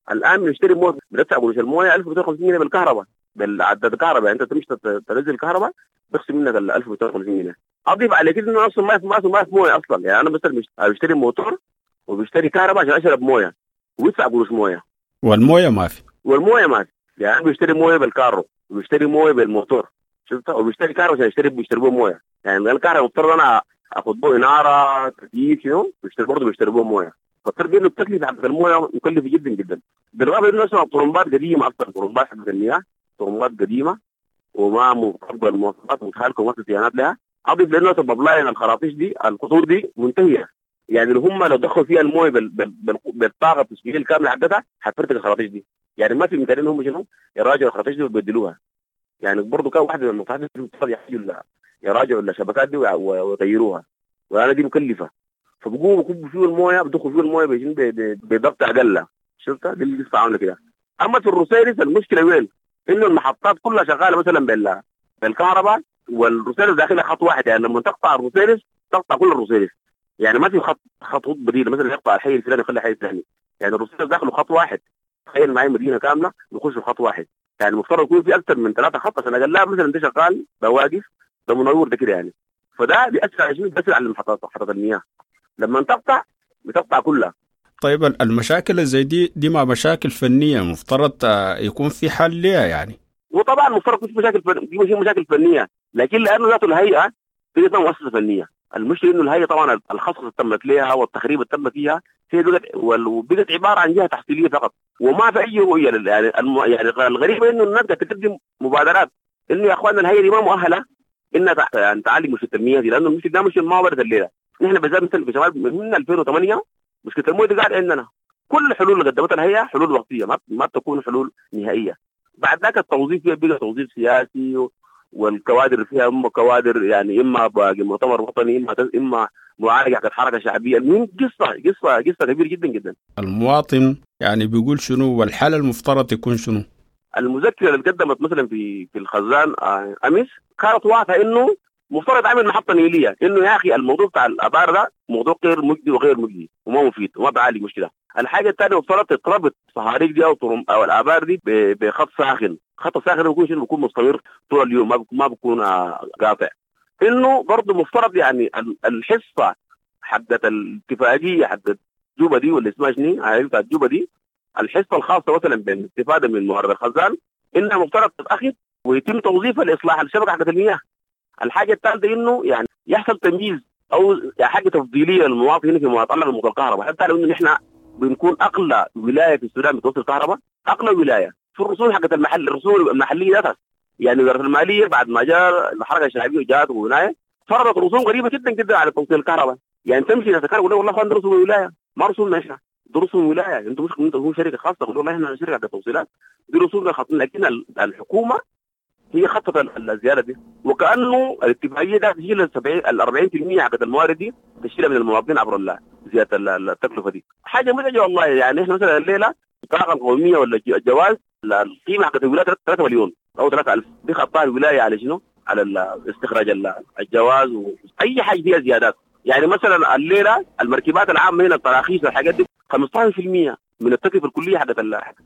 الان بنشتري مويه بندفع قروش المويه ألف ومئتين وخمسين جنيه بالكهرباء بالعداد الكهرباء. يعني انت تمشي تنزل الكهرباء بيخصم منك ال ألف ومئتين وخمسين جنيه. اضيف على كده انه اصلا ما ما ما في مويه اصلا. يعني انا مثلا بشتري موتور وبشتري كهرباء عشان اشرب مويه ويدفع قروش مويه والمويه ما في والمويه ما في. يعني انا بشتري مويه بالكارو وبشتري مويه بالموتور شفت وبشتري كهرباء عشان اشتري بيشتروا مويه. يعني الكهرباء مفترض انا اخذ به اناره تكييف شنو بيشتري برضه بيشتروا مويه. فالفرق انه التكلفه حق المويه مكلفه جدا جدا. بالرغم انه اسمها طرمبات قديمه اصلا طرمبات حق المياه طرمبات قديمه وما مقبل المواصفات متخالفه وما في صيانات لها. اضيف لانه سبب لاين الخراطيش دي الخطوط دي منتهيه. يعني هم لو دخلوا فيها المويه بال... بال... بالطاقه التشغيليه الكامله حقتها حتفرتك الخراطيش دي. يعني ما في امكانيه هم شنو يراجعوا الخراطيش دي ويبدلوها. يعني برضه كان واحد من المصالح يحتاجوا يراجعوا الشبكات دي ويغيروها وانا دي مكلفه. فبقوموا بكبوا فيه المويه بدخلوا فيه المويه بيجين بضغط اقل. شفت دي اللي قصه عامله كده. اما في الروسيرس المشكله وين؟ انه المحطات كلها شغاله مثلا بال بالكهرباء والروسيرس داخلها خط واحد. يعني لما تقطع الروسيرس تقطع كل الروسيرس. يعني ما في خط خطوط بديله مثلا يقطع الحي الفلاني يخلي الحي الثاني. يعني الروسيرس داخله خط واحد. تخيل معي مدينه كامله يخش في خط واحد. يعني المفترض يكون في اكثر من ثلاثه خط عشان اقلها مثلا ده شغال ده واقف ده منور ده كده يعني. فده بيأثر على شيء بيأثر على المحطات محطات المياه لما تقطع بتقطع كلها. طيب المشاكل زي دي دي ما مشاكل فنيه مفترض يكون في حل ليها يعني. وطبعا مفترض يكون في مشاكل فن... دي مش مشاكل فنيه لكن لانه ذات الهيئه هي مؤسسه فنيه. المشكله انه الهيئه طبعا الخصخصه اللي تمت لها والتخريب اللي تم فيها هي بقت وبقت عباره عن جهه تحصيليه فقط وما في اي رؤيه. يعني الم... يعني الغريب انه الناس تقدم مبادرات انه يا اخواننا الهيئه دي ما مؤهله انها يعني تعالج مشكله المياه دي لانه المشكله ده مش ما بدت الليله. نحن بالذات مثل في شمال من ألفين وثمانية مشكله المويه دي قاعد عندنا. كل الحلول اللي قدمتها الهيئه حلول وقتيه ما ما تكون حلول نهائيه. بعد ذاك التوظيف فيها بقى توظيف سياسي والكوادر فيها اما كوادر يعني اما باقي مؤتمر وطني اما اما معالجه حق الحركه الشعبيه. المهم قصه قصه قصه كبيره جدا جدا. المواطن يعني بيقول شنو والحل المفترض يكون شنو؟ المذكره اللي قدمت مثلا في في الخزان امس كانت واضحه انه مفترض عمل محطه نيليه. انه يا اخي الموضوع بتاع الابار ده موضوع غير مجدي وغير مجدي وما مفيد وما بيعالج مشكله. الحاجه الثانيه مفترض تتربط صهاريج دي او طرم او الابار دي بخط ساخن. خط ساخن بيكون شنو بيكون مستمر طول اليوم ما بيكون ما بيكون قاطع. انه برضه مفترض يعني الحصه حقت الاتفاقيه حقت جوبا دي ولا اسمها شنو هاي بتاعت جوبا دي الحصه الخاصه مثلا بالاستفاده من موارد الخزان انها مفترض تتاخذ ويتم توظيفها لاصلاح الشبكه حقت المياه. الحاجه الثالثه انه يعني يحصل تمييز او حاجه تفضيليه للمواطن هنا في متعلق بموضوع الكهرباء. حتى لو انه نحن بنكون اقل ولايه في السودان بتوصل الكهرباء اقل ولايه في الرسوم حقت المحل الرسوم المحليه ذاتها. يعني وزاره الماليه بعد ما جاء الحركه الشعبيه جاءت وهناك فرضت رسوم غريبه جدا جدا على توصيل الكهرباء. يعني تمشي تذكر ولا والله اخوان رسوم الولايه ما رسومنا احنا دي رسوم ولايه. انتم مش انتم شركه خاصه والله احنا شركه التوصيلات دي رسومنا خاصين. لكن الحكومه هي خطط الزياده دي وكانه الاتفاقيه ده تشيل ال أربعين بالمئة حقت الموارد دي تشيلها من المواطنين عبر زياده التكلفه دي. حاجه مزعجه والله. يعني احنا مثلا الليله الطاقه القوميه ولا الجواز القيمه حقت الولايه ثلاثة مليون او ثلاثة ألف دي خطها الولايه على شنو؟ على استخراج الجواز واي حاجه فيها زيادات. يعني مثلا الليله المركبات العامه هنا التراخيص والحاجات دي خمسة عشر بالمئة من التكلفه الكليه حقت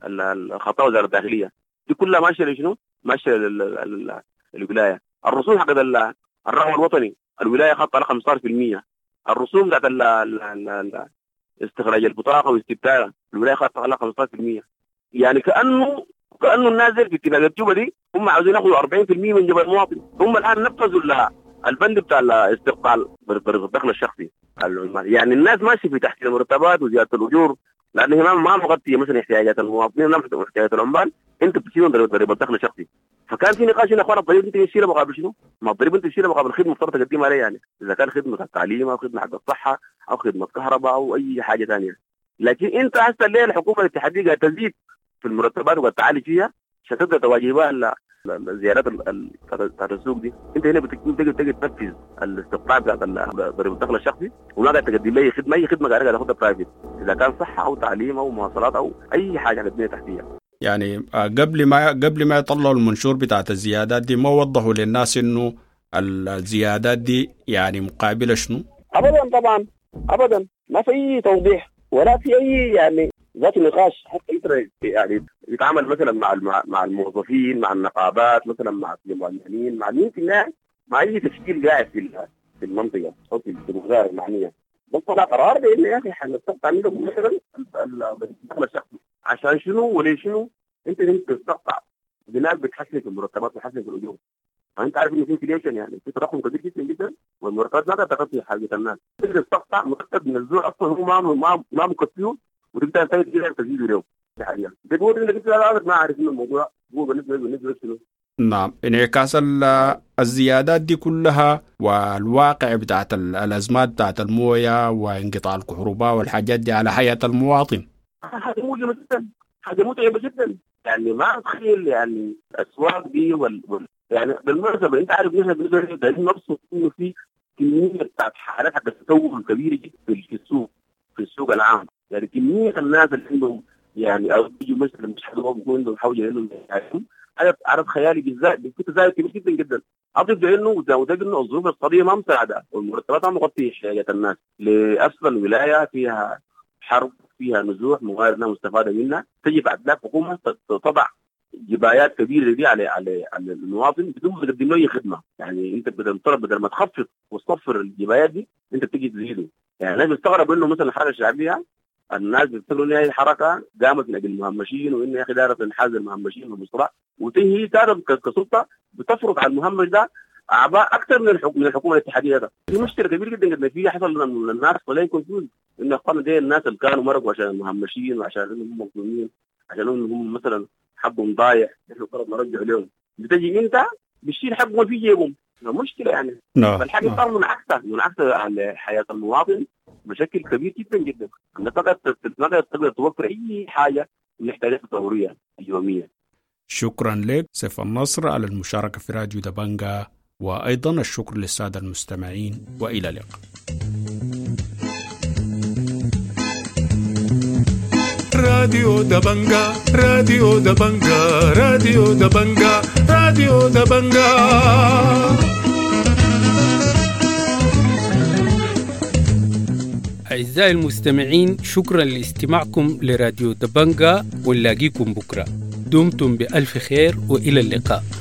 الخطوه وزاره الداخليه دي كلها ماشيه لشنو؟ ماشيه للولايه. الرسوم حقت الرقم الوطني الولايه خط على خمسة عشر بالمئة. الرسوم بتاعت استخراج البطاقه واستبدالها الولايه خط على خمسة عشر بالمئة. يعني كانه كانه النازل في اتفاقيه جوبا دي هم عاوزين ياخذوا أربعين بالمئة من جبل المواطن. هم الان نفذوا البند بتاع الاستقطاع بالدخل الشخصي. يعني الناس ماشيه في تحسين المرتبات وزياده الاجور لان هي ما مغطيه مثلا احتياجات المواطنين ولا احتياجات العمال. انت بتشيلهم ضريبه الدخل الشخصي. فكان في نقاش هنا اخوان الضريبه انت تشيلها مقابل شنو؟ ما الضريبه انت تشيلها مقابل خدمه مفترض تقدمها عليه. يعني اذا كان خدمه التعليم او خدمه حق الصحه او خدمه كهرباء او اي حاجه ثانيه. لكن انت هسه الليله الحكومه الاتحاديه قاعده تزيد في المرتبات وقاعده تعالج فيها عشان تبدا تواجهها الزيارات بتاعت السوق دي. انت هنا بتقدر تقدر تنفذ الاستقطاع بتاع ضريبه الدخل الشخصي وما قاعد تقدم لي خدمه اي خدمه قاعد تاخذها برايفت اذا كان صحه او تعليم او مواصلات او اي حاجه على البنيه التحتيه. يعني قبل ما قبل ما يطلعوا المنشور بتاعت الزيادات دي ما وضحوا للناس انه الزيادات دي يعني مقابله شنو؟ ابدا طبعا ابدا ما في اي توضيح ولا في اي يعني ذات نقاش حتى يقدر يعني يتعامل مثلا مع مع الموظفين، مع النقابات، مثلا مع المعلمين، مع مين في النهايه، مع اي تشكيل قاعد في في المنطقه او في الوزاره المعنيه. بس طلع قرار بان يا اخي حنستقطع منهم مثلا الدخل الشخصي. عشان شنو وليه شنو؟ انت انت تستقطع بناء بتحسن في المرتبات وتحسن في الاجور. انت عارف انه في انفليشن، يعني في تضخم كبير جدا جدا، والمرتبات ما تغطي حاجه الناس. تقدر تقطع مرتب من الزول اصلا هو ما ما ما مكفيه، وتبدا انت كده تزيد له. دي حقيقه. بتقول انك انت ما عارف انه الموضوع هو بالنسبه بالنسبه شنو. نعم، انعكاس الزيادات دي كلها والواقع بتاعت الازمات بتاعت المويه وانقطاع الكهرباء والحاجات دي على حياه المواطن. حاجه مؤلمه جدا، حاجه متعبه جدا. يعني ما اتخيل يعني الاسواق دي وال... يعني بالمناسبه انت عارف احنا بنقدر نبسط انه في كميه بتاعت حالات حق التسول كبيره جدا في السوق في السوق العام. يعني كميه الناس اللي عندهم يعني او بيجوا مثلا مش حلوه بيكون عندهم حوجه انهم يعيشوا. انا عارف خيالي بالذات بيكون زايد كبير جدا جدا. اضيف لانه وده انه الظروف الاقتصاديه ما مساعده والمرتبات ما مغطيه احتياجات الناس لاسفل ولايه فيها حرب، فيها نزوح، موارد مستفاده منها. تجي بعد ذلك حكومه تضع جبايات كبيره دي على على على المواطن بدون ما تقدم له اي خدمه. يعني انت بدل بدل ما تخفض وتصفر الجبايات دي انت بتيجي تزيده. يعني انا بستغرب انه مثلا الحركه الشعبيه الناس بيفتكروا ان هي حركه قامت من اجل المهمشين وان يا اخي دايره تنحاز المهمشين والمصطلح، وتهي تعرف كسلطه بتفرض على المهمش ده اعباء اكثر من الحكومه من الحكومه الاتحاديه. ده في مشكله كبيره جدا جدا فيها حصل من الناس ولا يكون فيه ان اخواننا دي الناس اللي كانوا مرقوا عشان المهمشين وعشان انهم مظلومين عشان انهم مثلا حقهم ضايع نحن فرض نرجع لهم. بتجي انت بتشيل حقهم في جيبهم. مشكله يعني. نعم. فالحاجه صار منعكسه منعكسه على حياه المواطن بشكل كبير جدا جدا. انك تقدر تقدر توفر اي حاجه من احتياجات الضروريه اليوميه. شكرا لك سيف النصر على المشاركه في راديو دبنجا، وايضا الشكر للساده المستمعين، والى اللقاء. راديو دبنجا راديو دبنجا راديو دبنجا راديو دبنجا. أعزائي المستمعين، شكرا لاستماعكم لراديو دبنجا، ونلاقيكم بكرة. دمتم بألف خير وإلى اللقاء.